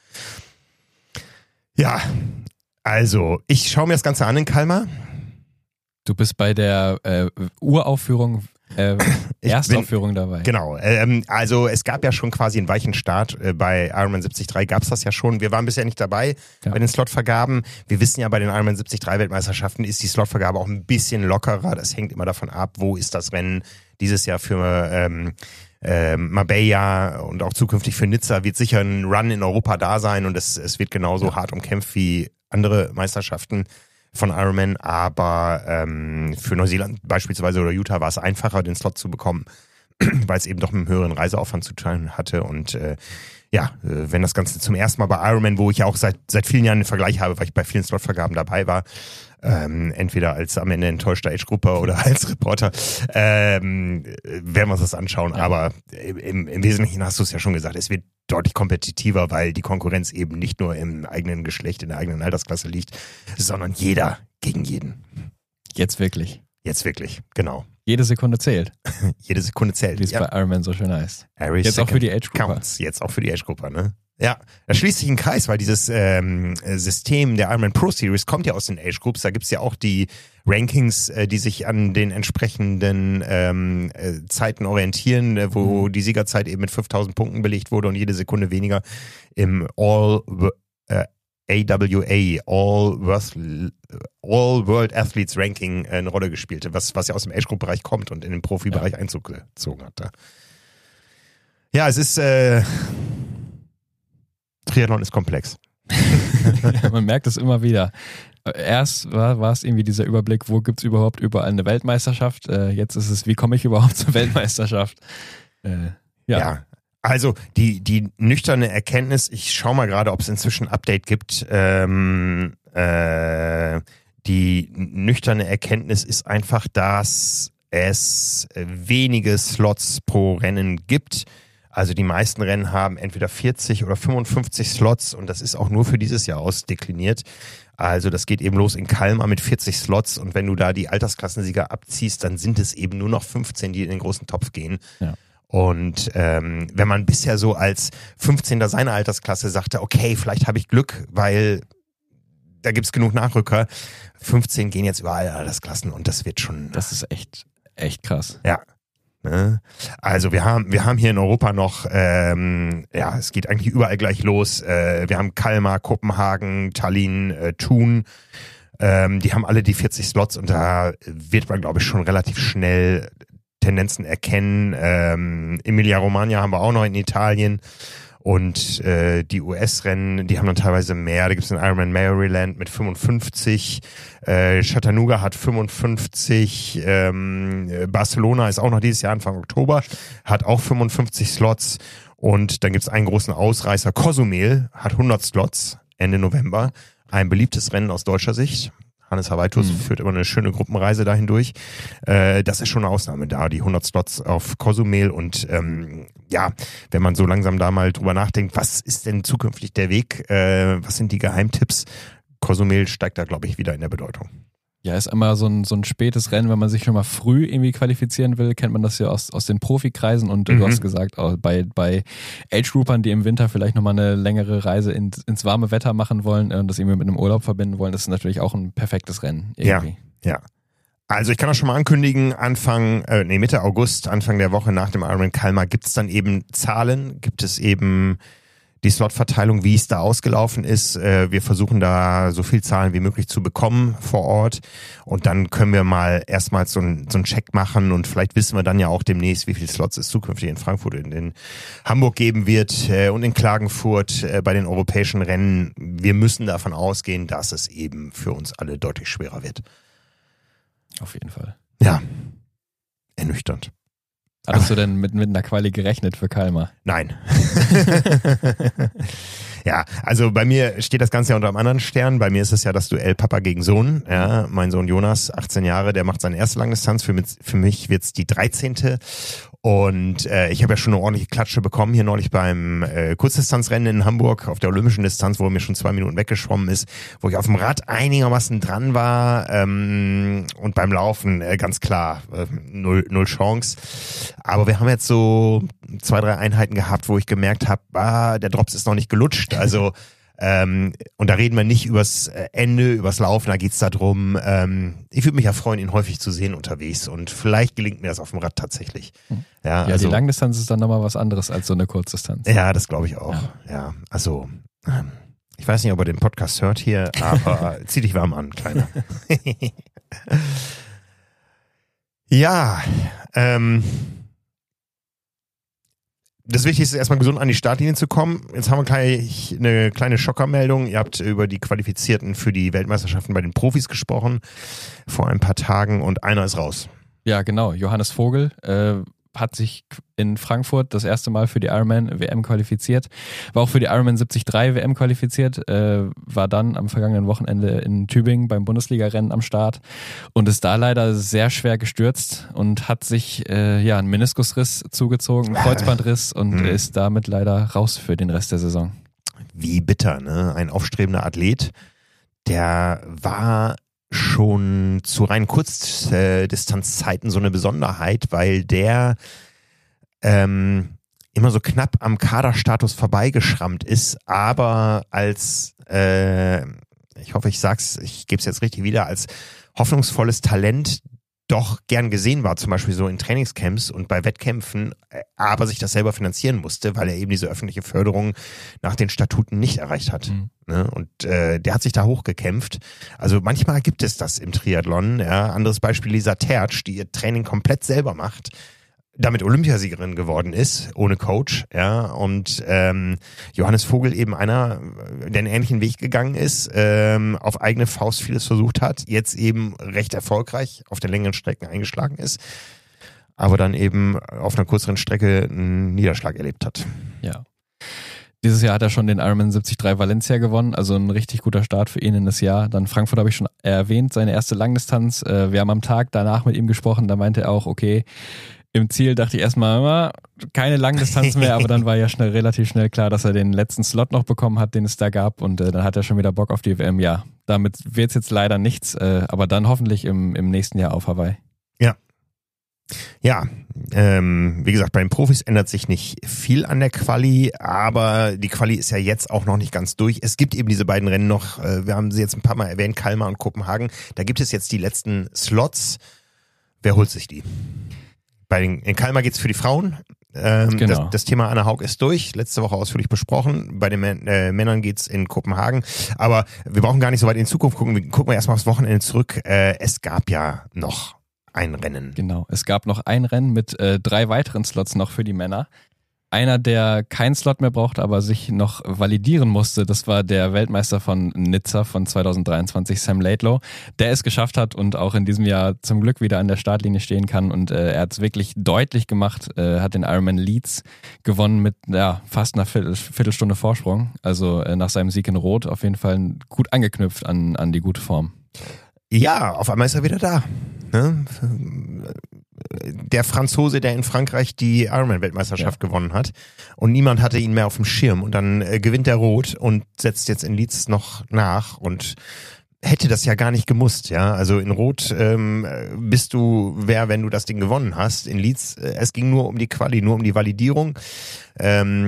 Ja, also ich schaue mir das Ganze an in Kalmar. Du bist bei der Uraufführung Erstaufführung dabei. Genau, also es gab ja schon quasi einen weichen Start, bei Ironman 73 gab es das ja schon. Wir waren bisher nicht dabei bei den Slotvergaben. Wir wissen ja, bei den Ironman 73 Weltmeisterschaften ist die Slotvergabe auch ein bisschen lockerer. Das hängt immer davon ab, wo ist das Rennen. Dieses Jahr für Marbella und auch zukünftig für Nizza wird sicher ein Run in Europa da sein und es wird genauso hart umkämpft wie andere Meisterschaften von Ironman, aber für Neuseeland beispielsweise oder Utah war es einfacher, den Slot zu bekommen, weil es eben doch mit einem höheren Reiseaufwand zu tun hatte und wenn das Ganze zum ersten Mal bei Ironman, wo ich ja auch seit vielen Jahren einen Vergleich habe, weil ich bei vielen Slotvergaben dabei war, entweder als am Ende enttäuschter Age-Grupper oder als Reporter, werden wir uns das anschauen, aber im Wesentlichen hast du es ja schon gesagt, es wird deutlich kompetitiver, weil die Konkurrenz eben nicht nur im eigenen Geschlecht, in der eigenen Altersklasse liegt, sondern jeder gegen jeden. Jetzt wirklich, genau. Jede Sekunde zählt. Jede Sekunde zählt. Wie es bei Ironman so schön heißt. Jetzt auch für die Age-Grupper. Jetzt auch für die Age-Grupper, ne? Ja, da schließt sich ein Kreis, weil dieses System der Ironman Pro Series kommt ja aus den Age Groups. Da gibt's ja auch die Rankings, die sich an den entsprechenden Zeiten orientieren, wo die Siegerzeit eben mit 5000 Punkten belegt wurde und jede Sekunde weniger im AWA, All World Athletes Ranking eine Rolle gespielt hat, was ja aus dem Age-Group-Bereich kommt und in den Profibereich Einzug gezogen hat. Da. Ja, es ist Triathlon ist komplex. Ja, man merkt es immer wieder. Erst war es irgendwie dieser Überblick, wo gibt es überhaupt überall eine Weltmeisterschaft. Jetzt ist es, wie komme ich überhaupt zur Weltmeisterschaft? Ja, also die nüchterne Erkenntnis, ich schaue mal gerade, ob es inzwischen ein Update gibt. Die nüchterne Erkenntnis ist einfach, dass es wenige Slots pro Rennen gibt. Also die meisten Rennen haben entweder 40 oder 55 Slots und das ist auch nur für dieses Jahr ausdekliniert. Also das geht eben los in Kalmar mit 40 Slots und wenn du da die Altersklassensieger abziehst, dann sind es eben nur noch 15, die in den großen Topf gehen. Ja. Und wenn man bisher so als 15. seiner Altersklasse sagte, okay, vielleicht habe ich Glück, weil da gibt's genug Nachrücker. 15 gehen jetzt über alle Altersklassen und das wird schon... Das ist echt krass. Ja. Also wir haben hier in Europa noch, es geht eigentlich überall gleich los. Wir haben Kalmar, Kopenhagen, Tallinn, Thun. Die haben alle die 40 Slots und da wird man, glaube ich, schon relativ schnell Tendenzen erkennen. Emilia-Romagna haben wir auch noch in Italien. Und die US-Rennen, die haben dann teilweise mehr. Da gibt es den Ironman Maryland mit 55, Chattanooga hat 55, Barcelona ist auch noch dieses Jahr Anfang Oktober, hat auch 55 Slots. Und dann gibt es einen großen Ausreißer, Cozumel hat 100 Slots Ende November. Ein beliebtes Rennen aus deutscher Sicht. Hannes Havaitus führt immer eine schöne Gruppenreise dahin durch. Das ist schon eine Ausnahme da, die 100 Slots auf Cozumel. Und wenn man so langsam da mal drüber nachdenkt, was ist denn zukünftig der Weg? Was sind die Geheimtipps? Cozumel steigt da, glaube ich, wieder in der Bedeutung. Ja, ist immer so ein spätes Rennen, wenn man sich schon mal früh irgendwie qualifizieren will, kennt man das ja aus den Profikreisen und du hast gesagt, auch bei Age-Groupern, die im Winter vielleicht nochmal eine längere Reise ins warme Wetter machen wollen und das irgendwie mit einem Urlaub verbinden wollen, das ist natürlich auch ein perfektes Rennen irgendwie. Ja. Also ich kann das schon mal ankündigen, Mitte August, Anfang der Woche nach dem Ironman Kalmar gibt es dann eben Zahlen, gibt es eben die Slotverteilung, wie es da ausgelaufen ist. Wir versuchen da so viel Zahlen wie möglich zu bekommen vor Ort und dann können wir mal erstmals so einen Check machen und vielleicht wissen wir dann ja auch demnächst, wie viele Slots es zukünftig in Frankfurt und in Hamburg geben wird und in Klagenfurt bei den europäischen Rennen. Wir müssen davon ausgehen, dass es eben für uns alle deutlich schwerer wird. Auf jeden Fall. Ja, ernüchternd. Hattest du denn mit einer Quali gerechnet für Kalmar? Nein. Ja, also bei mir steht das Ganze ja unter einem anderen Stern. Bei mir ist es ja das Duell Papa gegen Sohn. Ja, mein Sohn Jonas, 18 Jahre, der macht seine erste Langdistanz. Für mich wird's die 13. Und ich habe ja schon eine ordentliche Klatsche bekommen hier neulich beim Kurzdistanzrennen in Hamburg auf der olympischen Distanz, wo er mir schon 2 Minuten weggeschwommen ist, wo ich auf dem Rad einigermaßen dran war und beim Laufen ganz klar null Chance. Aber wir haben jetzt so 2, 3 Einheiten gehabt, wo ich gemerkt habe, der Drops ist noch nicht gelutscht. Also und da reden wir nicht übers Ende, übers Laufen, da geht's darum, ich würde mich ja freuen, ihn häufig zu sehen unterwegs und vielleicht gelingt mir das auf dem Rad tatsächlich. Ja, also, die Langdistanz ist dann nochmal was anderes als so eine Kurzdistanz. Ja, das glaube ich auch. Ja, also ich weiß nicht, ob er den Podcast hört hier, aber zieh dich warm an, Kleiner. Ja, das Wichtigste ist erstmal gesund an die Startlinie zu kommen. Jetzt haben wir gleich eine kleine Schockermeldung. Ihr habt über die Qualifizierten für die Weltmeisterschaften bei den Profis gesprochen vor ein paar Tagen und einer ist raus. Ja, genau. Johannes Vogel hat sich in Frankfurt das erste Mal für die Ironman WM qualifiziert, war auch für die Ironman 73 WM qualifiziert, war dann am vergangenen Wochenende in Tübingen beim Bundesliga-Rennen am Start und ist da leider sehr schwer gestürzt und hat sich einen Meniskusriss zugezogen, einen Kreuzbandriss und ist damit leider raus für den Rest der Saison. Wie bitter, ne? Ein aufstrebender Athlet, der war schon zu reinen Kurzdistanzzeiten so eine Besonderheit, weil der immer so knapp am Kaderstatus vorbeigeschrammt ist, aber als, ich hoffe, ich gebe es jetzt richtig wieder, als hoffnungsvolles Talent doch gern gesehen war, zum Beispiel so in Trainingscamps und bei Wettkämpfen, aber sich das selber finanzieren musste, weil er eben diese öffentliche Förderung nach den Statuten nicht erreicht hat. Ne? Und der hat sich da hochgekämpft. Also manchmal gibt es das im Triathlon. Ja? Anderes Beispiel Lisa Tertsch, die ihr Training komplett selber macht, damit Olympiasiegerin geworden ist, ohne Coach, ja, und Johannes Vogel eben einer, der einen ähnlichen Weg gegangen ist, auf eigene Faust vieles versucht hat, jetzt eben recht erfolgreich auf den längeren Strecken eingeschlagen ist, aber dann eben auf einer kürzeren Strecke einen Niederschlag erlebt hat. Ja. Dieses Jahr hat er schon den Ironman 73 Valencia gewonnen, also ein richtig guter Start für ihn in das Jahr. Dann Frankfurt habe ich schon erwähnt, seine erste Langdistanz. Wir haben am Tag danach mit ihm gesprochen, da meinte er auch, okay, Im Ziel dachte ich erstmal, keine Langdistanz mehr, aber dann war ja relativ schnell klar, dass er den letzten Slot noch bekommen hat, den es da gab und dann hat er schon wieder Bock auf die WM. Ja, damit wird es jetzt leider nichts, aber dann hoffentlich im nächsten Jahr auf Hawaii. Ja, wie gesagt, bei den Profis ändert sich nicht viel an der Quali, aber die Quali ist ja jetzt auch noch nicht ganz durch. Es gibt eben diese beiden Rennen noch, wir haben sie jetzt ein paar Mal erwähnt, Kalmar und Kopenhagen. Da gibt es jetzt die letzten Slots. Wer holt sich die? In Kalmar geht's für die Frauen. Genau. Das Thema Anna Haug ist durch, letzte Woche ausführlich besprochen. Bei den Männern geht's in Kopenhagen. Aber wir brauchen gar nicht so weit in die Zukunft gucken. Wir gucken erstmal aufs Wochenende zurück. Es gab ja noch ein Rennen. Genau, es gab noch ein Rennen mit 3 weiteren Slots noch für die Männer. Einer, der keinen Slot mehr brauchte, aber sich noch validieren musste, das war der Weltmeister von Nizza von 2023, Sam Laidlow, der es geschafft hat und auch in diesem Jahr zum Glück wieder an der Startlinie stehen kann und er hat es wirklich deutlich gemacht, hat den Ironman Leeds gewonnen mit fast einer Viertelstunde Vorsprung, also nach seinem Sieg in Rot auf jeden Fall gut angeknüpft an die gute Form. Ja, auf einmal ist er wieder da. Ne? Der Franzose, der in Frankreich die Ironman-Weltmeisterschaft gewonnen hat und niemand hatte ihn mehr auf dem Schirm und dann gewinnt er Rot und setzt jetzt in Leeds noch nach und hätte das ja gar nicht gemusst, ja. Also in Rot bist du wer, wenn du das Ding gewonnen hast. In Leeds, es ging nur um die Quali, nur um die Validierung. Für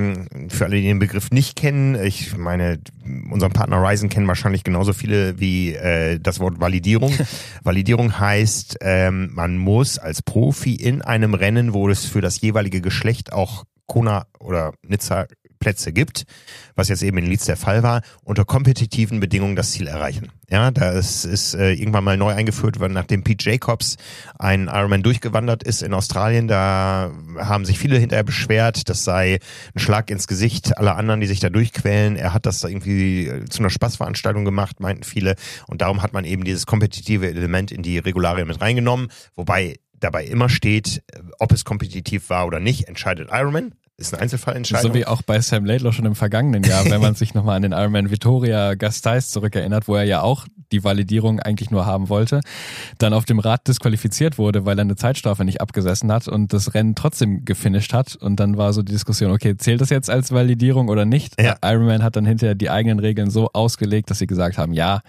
alle, die den Begriff nicht kennen, ich meine, unseren Partner Ryzen kennen wahrscheinlich genauso viele wie das Wort Validierung. Validierung heißt, man muss als Profi in einem Rennen, wo es für das jeweilige Geschlecht auch Kona oder Nizza Plätze gibt, was jetzt eben in Leeds der Fall war, unter kompetitiven Bedingungen das Ziel erreichen. Ja, das ist irgendwann mal neu eingeführt worden, nachdem Pete Jacobs einen Ironman durchgewandert ist in Australien. Da haben sich viele hinterher beschwert, das sei ein Schlag ins Gesicht aller anderen, die sich da durchquälen. Er hat das da irgendwie zu einer Spaßveranstaltung gemacht, meinten viele. Und darum hat man eben dieses kompetitive Element in die Regularien mit reingenommen, wobei dabei immer steht, ob es kompetitiv war oder nicht, entscheidet Ironman. Ist eine Einzelfallentscheidung. So wie auch bei Sam Laidlow schon im vergangenen Jahr, wenn man sich nochmal an den Ironman Vitoria Gasteiz zurückerinnert, wo er ja auch die Validierung eigentlich nur haben wollte, dann auf dem Rad disqualifiziert wurde, weil er eine Zeitstrafe nicht abgesessen hat und das Rennen trotzdem gefinisht hat und dann war so die Diskussion, okay, zählt das jetzt als Validierung oder nicht? Ja. Ironman hat dann hinterher die eigenen Regeln so ausgelegt, dass sie gesagt haben, ja,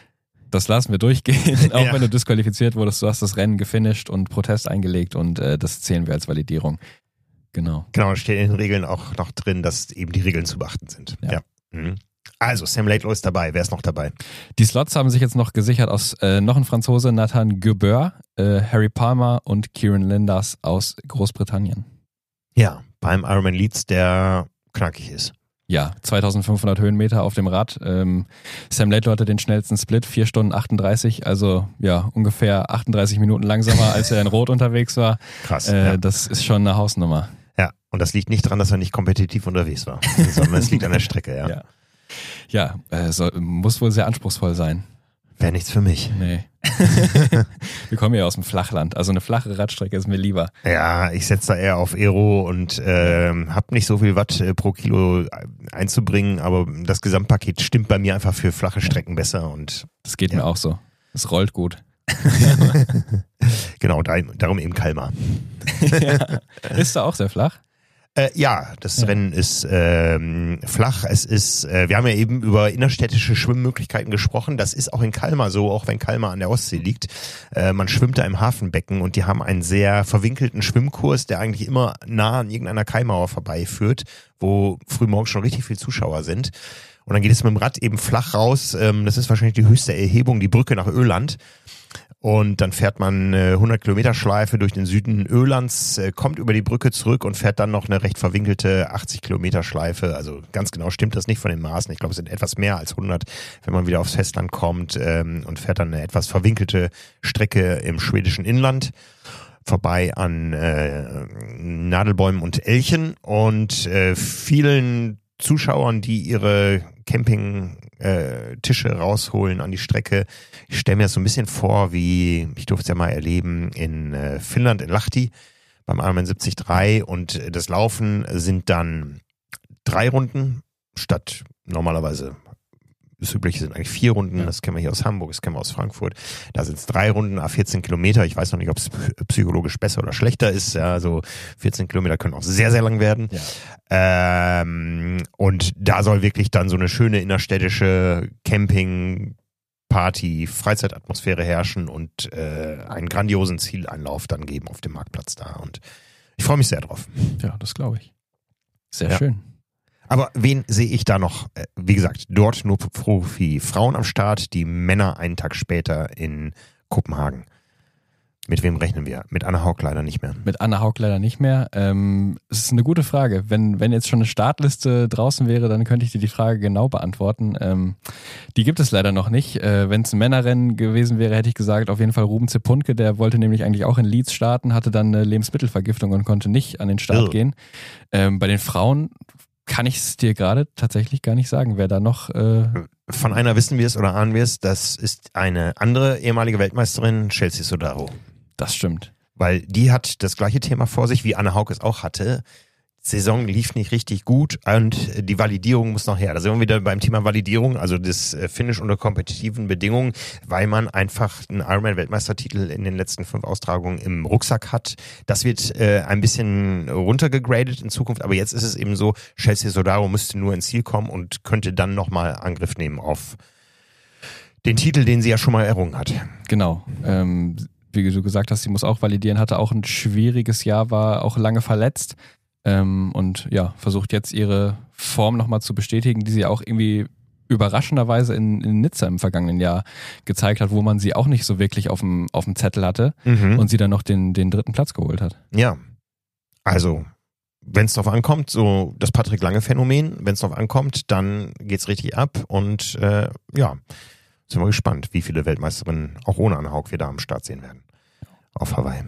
das lassen wir durchgehen, auch wenn du disqualifiziert wurdest, du hast das Rennen gefinisht und Protest eingelegt und das zählen wir als Validierung. Genau, steht in den Regeln auch noch drin, dass eben die Regeln zu beachten sind. Ja. Mhm. Also, Sam Laidlow ist dabei. Wer ist noch dabei? Die Slots haben sich jetzt noch gesichert aus noch ein Franzose, Nathan Gebeur, Harry Palmer und Kieran Linders aus Großbritannien. Ja, beim Ironman Leeds, der knackig ist. Ja, 2500 Höhenmeter auf dem Rad. Sam Laidlow hatte den schnellsten Split, 4 Stunden 38, also ja, ungefähr 38 Minuten langsamer, als er in Rot unterwegs war. Krass. Das ist schon eine Hausnummer. Ja, und das liegt nicht daran, dass er nicht kompetitiv unterwegs war, sondern es liegt an der Strecke, Ja, muss wohl sehr anspruchsvoll sein. Wäre nichts für mich. Nee. Wir kommen ja aus dem Flachland, also eine flache Radstrecke ist mir lieber. Ja, ich setze da eher auf Aero und habe nicht so viel Watt pro Kilo einzubringen, aber das Gesamtpaket stimmt bei mir einfach für flache Strecken besser. Und das geht mir auch so. Es rollt gut. Genau, darum eben Kalmar. Ist da auch sehr flach? Das Rennen ist flach. Es ist, wir haben ja eben über innerstädtische Schwimmmöglichkeiten gesprochen. Das ist auch in Kalmar so, auch wenn Kalmar an der Ostsee liegt. Man schwimmt da im Hafenbecken und die haben einen sehr verwinkelten Schwimmkurs, der eigentlich immer nah an irgendeiner Kaimauer vorbeiführt, wo frühmorgens schon richtig viele Zuschauer sind. Und dann geht es mit dem Rad eben flach raus. Das ist wahrscheinlich die höchste Erhebung, die Brücke nach Öland. Und dann fährt man 100 Kilometer Schleife durch den Süden Ölands, kommt über die Brücke zurück und fährt dann noch eine recht verwinkelte 80 Kilometer Schleife. Also ganz genau stimmt das nicht von den Maßen. Ich glaube, es sind etwas mehr als 100, wenn man wieder aufs Festland kommt und fährt dann eine etwas verwinkelte Strecke im schwedischen Inland vorbei an Nadelbäumen und Elchen und vielen Zuschauern, die ihre Campingtische rausholen an die Strecke. Ich stelle mir das so ein bisschen vor, wie, ich durfte es ja mal erleben, in Finnland, in Lahti, beim Ironman 73 und das Laufen sind dann 3 Runden statt normalerweise das Übliche sind eigentlich 4 Runden, das kennen wir hier aus Hamburg, das kennen wir aus Frankfurt. Da sind es 3 Runden, 14 Kilometer. Ich weiß noch nicht, ob es psychologisch besser oder schlechter ist. Ja, also 14 Kilometer können auch sehr, sehr lang werden. Ja. Und da soll wirklich dann so eine schöne innerstädtische Camping-Party, Freizeitatmosphäre herrschen und einen grandiosen Zieleinlauf dann geben auf dem Marktplatz da. Und ich freue mich sehr drauf. Ja, das glaube ich. Sehr schön. Aber wen sehe ich da noch? Wie gesagt, dort nur Profi-Frauen am Start, die Männer einen Tag später in Kopenhagen. Mit wem rechnen wir? Mit Anna Haug leider nicht mehr. Mit Anna Haug leider nicht mehr. Es ist eine gute Frage. Wenn jetzt schon eine Startliste draußen wäre, dann könnte ich dir die Frage genau beantworten. Die gibt es leider noch nicht. Wenn es ein Männerrennen gewesen wäre, hätte ich gesagt, auf jeden Fall Ruben Zepunke. Der wollte nämlich eigentlich auch in Leeds starten, hatte dann eine Lebensmittelvergiftung und konnte nicht an den Start gehen. Bei den Frauen kann ich es dir gerade tatsächlich gar nicht sagen, wer da noch... Von einer wissen wir es oder ahnen wir es, das ist eine andere ehemalige Weltmeisterin, Chelsea Sodaro. Das stimmt. Weil die hat das gleiche Thema vor sich, wie Anna Haug es auch hatte. Saison lief nicht richtig gut und die Validierung muss noch her. Da sind wir wieder beim Thema Validierung, also das Finish unter kompetitiven Bedingungen, weil man einfach einen Ironman-Weltmeistertitel in den letzten 5 Austragungen im Rucksack hat. Das wird ein bisschen runtergegradet in Zukunft, aber jetzt ist es eben so, Chelsea Sodaro müsste nur ins Ziel kommen und könnte dann nochmal Angriff nehmen auf den Titel, den sie ja schon mal errungen hat. Genau. Wie du gesagt hast, sie muss auch validieren, hatte auch ein schwieriges Jahr, war auch lange verletzt. Und ja, versucht jetzt ihre Form nochmal zu bestätigen, die sie auch irgendwie überraschenderweise in Nizza im vergangenen Jahr gezeigt hat, wo man sie auch nicht so wirklich auf dem Zettel hatte und sie dann noch den 3. Platz geholt hat. Ja, also wenn es drauf ankommt, so das Patrick Lange-Phänomen, wenn es drauf ankommt, dann geht's richtig ab und ja, sind wir gespannt, wie viele Weltmeisterinnen auch ohne Anna Haug wir da am Start sehen werden auf Hawaii.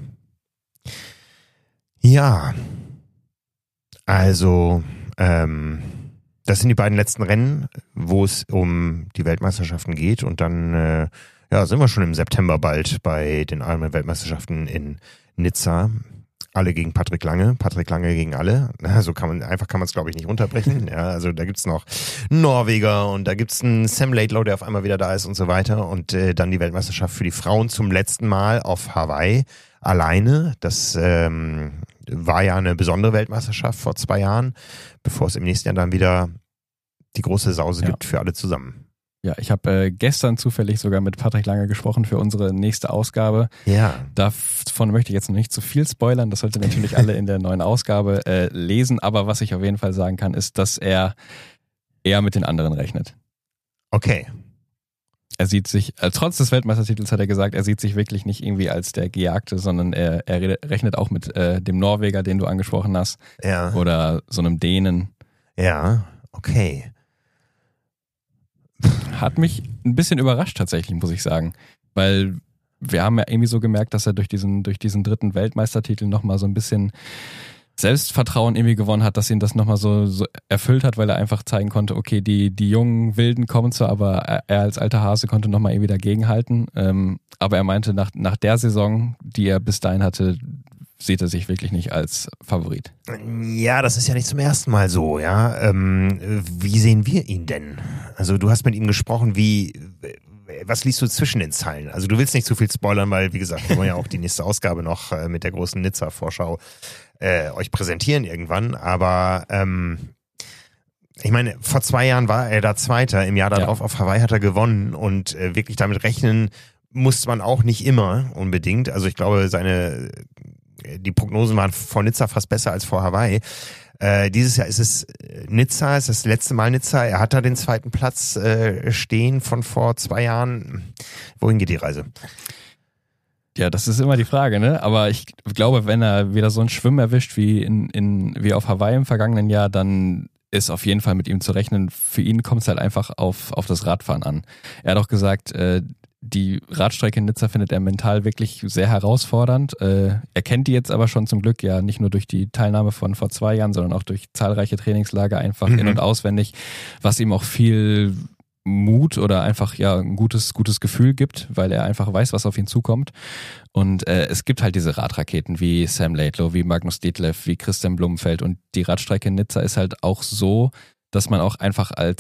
Ja, also, das sind die beiden letzten Rennen, wo es um die Weltmeisterschaften geht und dann sind wir schon im September bald bei den Ironman-Weltmeisterschaften in Nizza. Alle gegen Patrick Lange gegen alle. So kann man es, glaube ich, nicht runterbrechen. Ja, also da gibt's noch einen Norweger und da gibt's einen Sam Laidlaw, der auf einmal wieder da ist und so weiter. Und dann die Weltmeisterschaft für die Frauen zum letzten Mal auf Hawaii alleine. Das war ja eine besondere Weltmeisterschaft vor 2 Jahren, bevor es im nächsten Jahr dann wieder die große Sause gibt für alle zusammen. Ja, ich habe gestern zufällig sogar mit Patrick Lange gesprochen für unsere nächste Ausgabe. Ja. Davon möchte ich jetzt noch nicht zu viel spoilern. Das sollte natürlich alle in der neuen Ausgabe lesen. Aber was ich auf jeden Fall sagen kann, ist, dass er eher mit den anderen rechnet. Okay. Er sieht sich, trotz des Weltmeistertitels hat er gesagt, er sieht sich wirklich nicht irgendwie als der Gejagte, sondern er rechnet auch mit dem Norweger, den du angesprochen hast. Ja. Oder so einem Dänen. Ja, okay. Hat mich ein bisschen überrascht tatsächlich, muss ich sagen. Weil wir haben ja irgendwie so gemerkt, dass er durch diesen 3. Weltmeistertitel nochmal so ein bisschen Selbstvertrauen irgendwie gewonnen hat, dass ihn das nochmal so erfüllt hat, weil er einfach zeigen konnte, okay, die jungen Wilden kommen zwar, aber er als alter Hase konnte nochmal irgendwie dagegenhalten. Aber er meinte, nach der Saison, die er bis dahin hatte, sieht er sich wirklich nicht als Favorit. Ja, das ist ja nicht zum ersten Mal so, ja. Wie sehen wir ihn denn? Also du hast mit ihm gesprochen, was liest du zwischen den Zeilen? Also du willst nicht zu viel spoilern, weil, wie gesagt, wir wollen ja auch die nächste Ausgabe noch mit der großen Nizza-Vorschau euch präsentieren irgendwann. Aber ich meine, vor 2 Jahren war er da Zweiter, im Jahr darauf auf Hawaii hat er gewonnen und wirklich damit rechnen muss man auch nicht immer unbedingt. Also ich glaube, die Prognosen waren vor Nizza fast besser als vor Hawaii. Dieses Jahr ist es Nizza, ist das letzte Mal Nizza. Er hat da den 2. Platz stehen von vor 2 Jahren. Wohin geht die Reise? Ja, das ist immer die Frage, ne? Aber ich glaube, wenn er wieder so einen Schwimm erwischt wie wie auf Hawaii im vergangenen Jahr, dann ist auf jeden Fall mit ihm zu rechnen. Für ihn kommt es halt einfach auf das Radfahren an. Er hat auch gesagt, die Radstrecke in Nizza findet er mental wirklich sehr herausfordernd. Er kennt die jetzt aber schon zum Glück ja nicht nur durch die Teilnahme von vor 2 Jahren, sondern auch durch zahlreiche Trainingslager einfach in- und auswendig, was ihm auch viel Mut oder einfach ein gutes Gefühl gibt, weil er einfach weiß, was auf ihn zukommt. Und es gibt halt diese Radraketen wie Sam Laidlaw, wie Magnus Ditlev, wie Christian Blumenfeld und die Radstrecke in Nizza ist halt auch so, dass man auch einfach als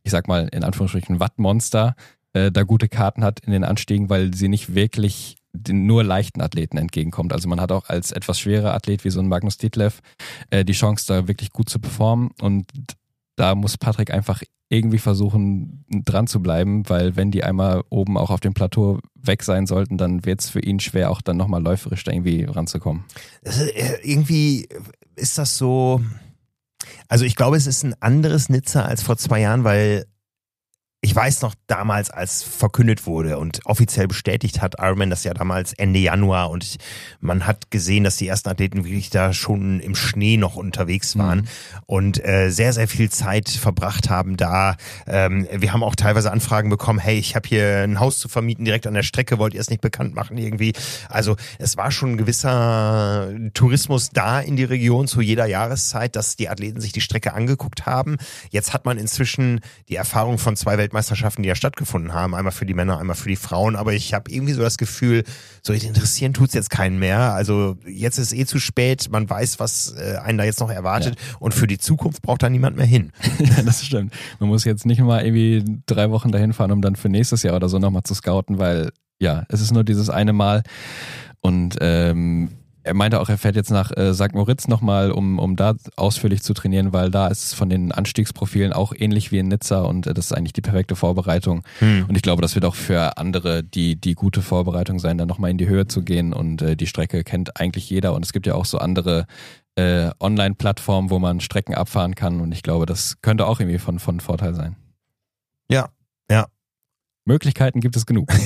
ich sag mal in Anführungsstrichen Wattmonster da gute Karten hat in den Anstiegen, weil sie nicht wirklich den nur leichten Athleten entgegenkommt. Also man hat auch als etwas schwerer Athlet wie so ein Magnus Ditlev die Chance, da wirklich gut zu performen, und da muss Patrick einfach irgendwie versuchen, dran zu bleiben, weil wenn die einmal oben auch auf dem Plateau weg sein sollten, dann wird es für ihn schwer, auch dann nochmal läuferisch da irgendwie ranzukommen. Irgendwie ist das so, also ich glaube, es ist ein anderes Nizza als vor 2 Jahren, weil ich weiß noch damals, als verkündet wurde und offiziell bestätigt hat Ironman das ja damals Ende Januar, und man hat gesehen, dass die ersten Athleten wirklich da schon im Schnee noch unterwegs waren und sehr, sehr viel Zeit verbracht haben da. Wir haben auch teilweise Anfragen bekommen, hey, ich habe hier ein Haus zu vermieten direkt an der Strecke, wollt ihr es nicht bekannt machen irgendwie? Also es war schon ein gewisser Tourismus da in die Region zu jeder Jahreszeit, dass die Athleten sich die Strecke angeguckt haben. Jetzt hat man inzwischen die Erfahrung von 2 Weltmeisterschaften, die ja stattgefunden haben, einmal für die Männer, einmal für die Frauen, aber ich habe irgendwie so das Gefühl, so interessieren tut's jetzt keinen mehr, also jetzt ist zu spät, man weiß, was einen da jetzt noch erwartet, und für die Zukunft braucht da niemand mehr hin. Ja, das stimmt. Man muss jetzt nicht mal irgendwie 3 Wochen dahin fahren, um dann für nächstes Jahr oder so nochmal zu scouten, weil ja, es ist nur dieses eine Mal, und er meinte auch, er fährt jetzt nach St. Moritz nochmal, um da ausführlich zu trainieren, weil da ist es von den Anstiegsprofilen auch ähnlich wie in Nizza, und das ist eigentlich die perfekte Vorbereitung. Und ich glaube, das wird auch für andere die gute Vorbereitung sein, dann nochmal in die Höhe zu gehen, und die Strecke kennt eigentlich jeder, und es gibt ja auch so andere Online-Plattformen, wo man Strecken abfahren kann, und ich glaube, das könnte auch irgendwie von Vorteil sein. Ja. Möglichkeiten gibt es genug.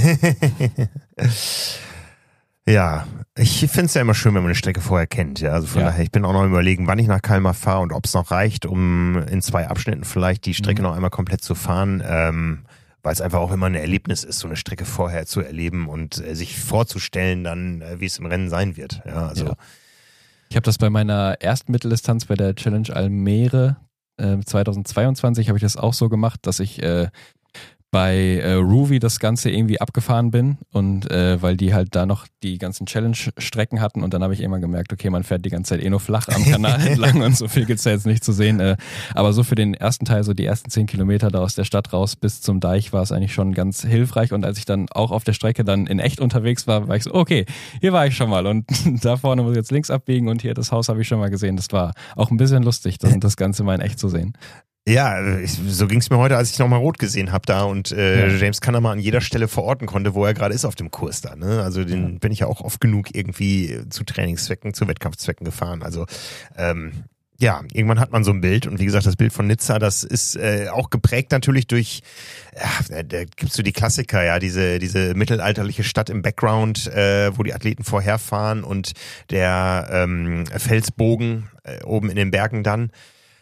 Ja, ich finde es ja immer schön, wenn man eine Strecke vorher kennt. Ja, also von daher, ich bin auch noch überlegen, wann ich nach Kalmar fahre und ob es noch reicht, um in 2 Abschnitten vielleicht die Strecke noch einmal komplett zu fahren, weil es einfach auch immer ein Erlebnis ist, so eine Strecke vorher zu erleben und sich vorzustellen dann, wie es im Rennen sein wird. Ja, also. Ja. Ich habe das bei meiner ersten Mitteldistanz bei der Challenge Almere 2022 habe ich das auch so gemacht, dass ich bei Ruby das Ganze irgendwie abgefahren bin, und weil die halt da noch die ganzen Challenge-Strecken hatten, und dann habe ich irgendwann gemerkt, okay, man fährt die ganze Zeit nur flach am Kanal entlang und so viel gibt's da jetzt nicht zu sehen. Aber so für den ersten Teil, so die ersten 10 Kilometer da aus der Stadt raus bis zum Deich, war es eigentlich schon ganz hilfreich, und als ich dann auch auf der Strecke dann in echt unterwegs war ich so, okay, hier war ich schon mal, und da vorne muss ich jetzt links abbiegen, und hier das Haus habe ich schon mal gesehen. Das war auch ein bisschen lustig, das Ganze mal in echt zu sehen. Ja, so ging es mir heute, als ich nochmal rot gesehen habe da und James Cunnama an jeder Stelle verorten konnte, wo er gerade ist auf dem Kurs da. Ne? Also den bin ich ja auch oft genug irgendwie zu Trainingszwecken, zu Wettkampfzwecken gefahren. Also ja, irgendwann hat man so ein Bild, und wie gesagt, das Bild von Nizza, das ist auch geprägt natürlich durch, da gibt's so die Klassiker, ja, diese mittelalterliche Stadt im Background, wo die Athleten vorherfahren, und der Felsbogen oben in den Bergen dann.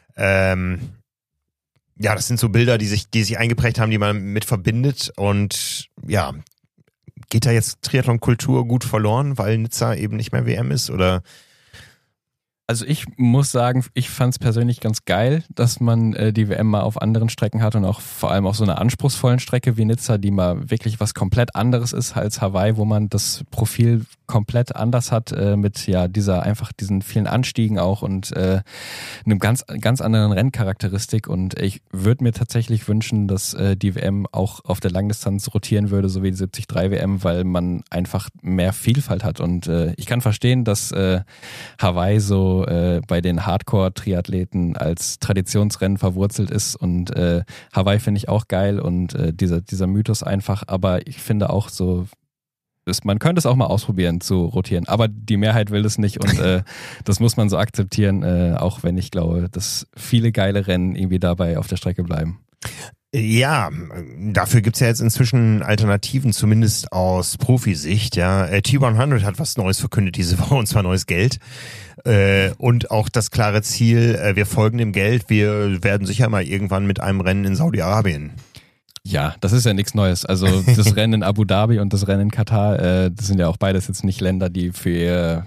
Ja, das sind so Bilder, die sich eingeprägt haben, die man mit verbindet, und ja, geht da jetzt Triathlon-Kultur gut verloren, weil Nizza eben nicht mehr WM ist, oder? Also ich muss sagen, ich fand es persönlich ganz geil, dass man die WM mal auf anderen Strecken hat, und auch vor allem auf so einer anspruchsvollen Strecke wie Nizza, die mal wirklich was komplett anderes ist als Hawaii, wo man das Profil komplett anders hat, mit ja diesen vielen Anstiegen auch, und einem ganz anderen Renncharakteristik. Und ich würde mir tatsächlich wünschen, dass die WM auch auf der Langdistanz rotieren würde, so wie die 73 WM, weil man einfach mehr Vielfalt hat. Und ich kann verstehen, dass Hawaii so bei den Hardcore-Triathleten als Traditionsrennen verwurzelt ist, und Hawaii finde ich auch geil, und dieser Mythos einfach, aber ich finde auch so, man könnte es auch mal ausprobieren zu rotieren, aber die Mehrheit will es nicht, und das muss man so akzeptieren, auch wenn ich glaube, dass viele geile Rennen irgendwie dabei auf der Strecke bleiben. Ja, dafür gibt's ja jetzt inzwischen Alternativen, zumindest aus Profisicht. Ja, T100 hat was Neues verkündet diese Woche, und zwar neues Geld. Und auch das klare Ziel, wir folgen dem Geld, wir werden sicher mal irgendwann mit einem Rennen in Saudi-Arabien. Ja, das ist ja nichts Neues. Also das Rennen in Abu Dhabi und das Rennen in Katar, das sind ja auch beides jetzt nicht Länder, die für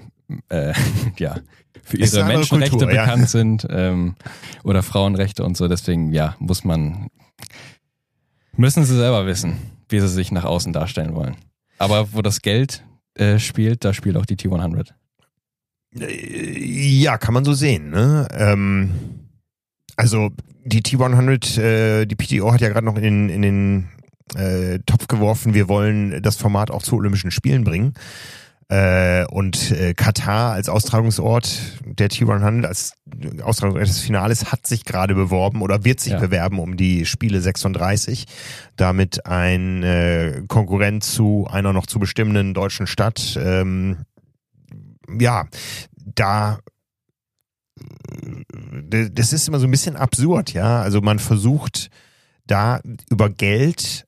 ihre Menschenrechte Kultur, bekannt sind, oder Frauenrechte und so. Deswegen, ja, müssen sie selber wissen, wie sie sich nach außen darstellen wollen. Aber wo das Geld spielt, da spielt auch die T100. Ja, kann man so sehen. Ne? Also die T100, die PTO hat ja gerade noch in den Topf geworfen, wir wollen das Format auch zu Olympischen Spielen bringen. Und Katar als Austragungsort der T100, als Austragungsort des Finales, hat sich gerade beworben oder wird sich bewerben um die Spiele 36. Damit ein Konkurrent zu einer noch zu bestimmenden deutschen Stadt. Das ist immer so ein bisschen absurd, ja. Also man versucht da über Geld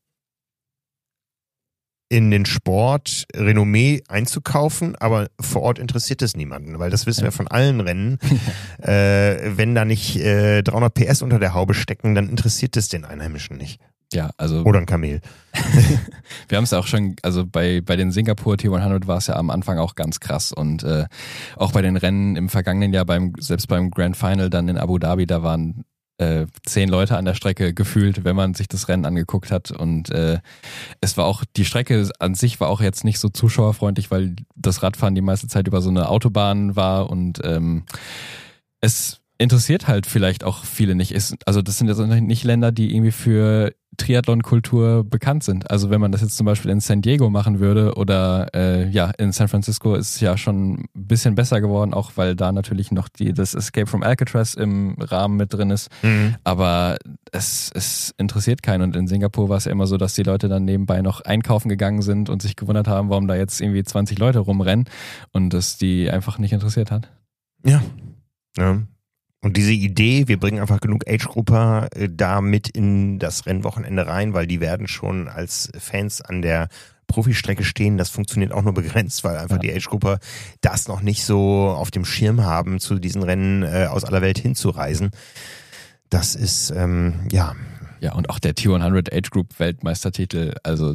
in den Sport Renommee einzukaufen, aber vor Ort interessiert es niemanden, weil das wissen wir von allen Rennen. Wenn da nicht 300 PS unter der Haube stecken, dann interessiert es den Einheimischen nicht. Ja, also. Oder ein Kamel. Wir haben es auch schon, also bei den Singapur T100 war es ja am Anfang auch ganz krass und auch bei den Rennen im vergangenen Jahr, selbst beim Grand Final dann in Abu Dhabi, da waren 10 Leute an der Strecke gefühlt, wenn man sich das Rennen angeguckt hat, und es war auch, die Strecke an sich war auch jetzt nicht so zuschauerfreundlich, weil das Radfahren die meiste Zeit über so eine Autobahn war und es interessiert halt vielleicht auch viele nicht. Also das sind jetzt nicht Länder, die irgendwie für Triathlon-Kultur bekannt sind. Also wenn man das jetzt zum Beispiel in San Diego machen würde oder in San Francisco, ist es ja schon ein bisschen besser geworden, auch weil da natürlich noch das Escape from Alcatraz im Rahmen mit drin ist. Mhm. Aber es interessiert keinen. Und in Singapur war es ja immer so, dass die Leute dann nebenbei noch einkaufen gegangen sind und sich gewundert haben, warum da jetzt irgendwie 20 Leute rumrennen und das die einfach nicht interessiert hat. Ja. Und diese Idee, wir bringen einfach genug Age-Grupper da mit in das Rennwochenende rein, weil die werden schon als Fans an der Profistrecke stehen. Das funktioniert auch nur begrenzt, weil einfach die Age-Grupper das noch nicht so auf dem Schirm haben, zu diesen Rennen aus aller Welt hinzureisen. Das ist, Ja, und auch der T100 Age Group Weltmeistertitel, also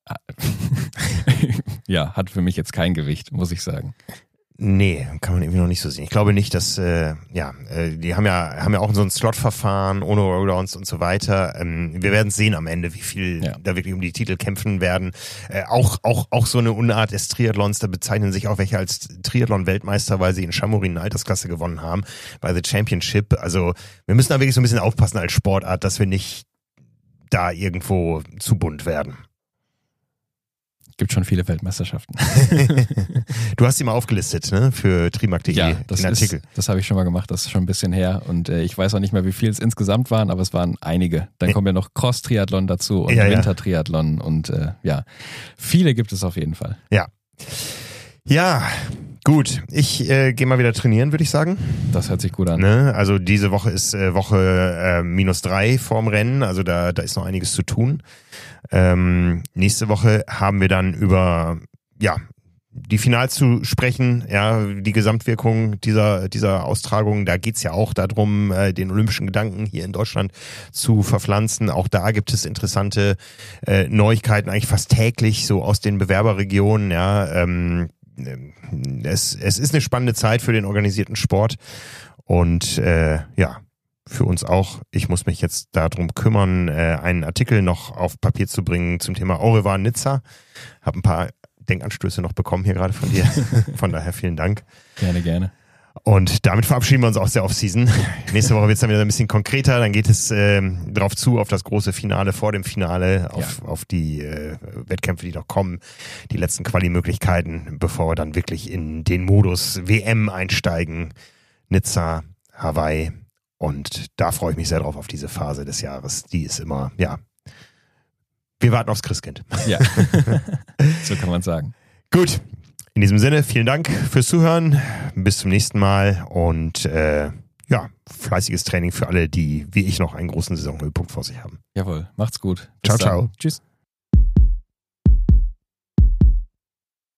hat für mich jetzt kein Gewicht, muss ich sagen. Nee, kann man irgendwie noch nicht so sehen. Ich glaube nicht, dass, die haben ja auch so ein Slot-Verfahren ohne Rolldowns und so weiter. Wir werden sehen am Ende, wie viel da wirklich um die Titel kämpfen werden. Auch so eine Unart des Triathlons, da bezeichnen sich auch welche als Triathlon-Weltmeister, weil sie in Chamonix eine Altersklasse gewonnen haben bei The Championship. Also wir müssen da wirklich so ein bisschen aufpassen als Sportart, dass wir nicht da irgendwo zu bunt werden. Gibt schon viele Weltmeisterschaften. Du hast die mal aufgelistet, ne? Für Trimark.de, den Artikel. Das habe ich schon mal gemacht, das ist schon ein bisschen her. Und ich weiß auch nicht mehr, wie viel es insgesamt waren, aber es waren einige. Dann kommen ja noch Cross-Triathlon dazu und Winter-Triathlon und viele gibt es auf jeden Fall. Ja, gut. Ich gehe mal wieder trainieren, würde ich sagen. Das hört sich gut an. Ne? Also diese Woche ist Woche -3 vorm Rennen, also da ist noch einiges zu tun. Nächste Woche haben wir dann über die Finals zu sprechen, die Gesamtwirkung dieser Austragung. Da geht's ja auch darum, den olympischen Gedanken hier in Deutschland zu verpflanzen. Auch da gibt es interessante Neuigkeiten, eigentlich fast täglich so aus den Bewerberregionen. Es ist eine spannende Zeit für den organisierten Sport und für uns auch. Ich muss mich jetzt darum kümmern, einen Artikel noch auf Papier zu bringen zum Thema Au revoir Nizza. Habe ein paar Denkanstöße noch bekommen hier gerade von dir. Von daher vielen Dank. Gerne. Und damit verabschieden wir uns aus der Offseason. Nächste Woche wird es dann wieder ein bisschen konkreter. Dann geht es drauf zu, auf das große Finale vor dem Finale, auf die Wettkämpfe, die noch kommen, die letzten Quali-Möglichkeiten, bevor wir dann wirklich in den Modus WM einsteigen. Nizza, Hawaii. Und da freue ich mich sehr drauf auf diese Phase des Jahres. Die ist immer, wir warten aufs Christkind. Ja, so kann man sagen. Gut, in diesem Sinne, vielen Dank fürs Zuhören. Bis zum nächsten Mal und fleißiges Training für alle, die wie ich noch einen großen Saisonhöhepunkt vor sich haben. Jawohl, macht's gut. Ciao. Tschüss.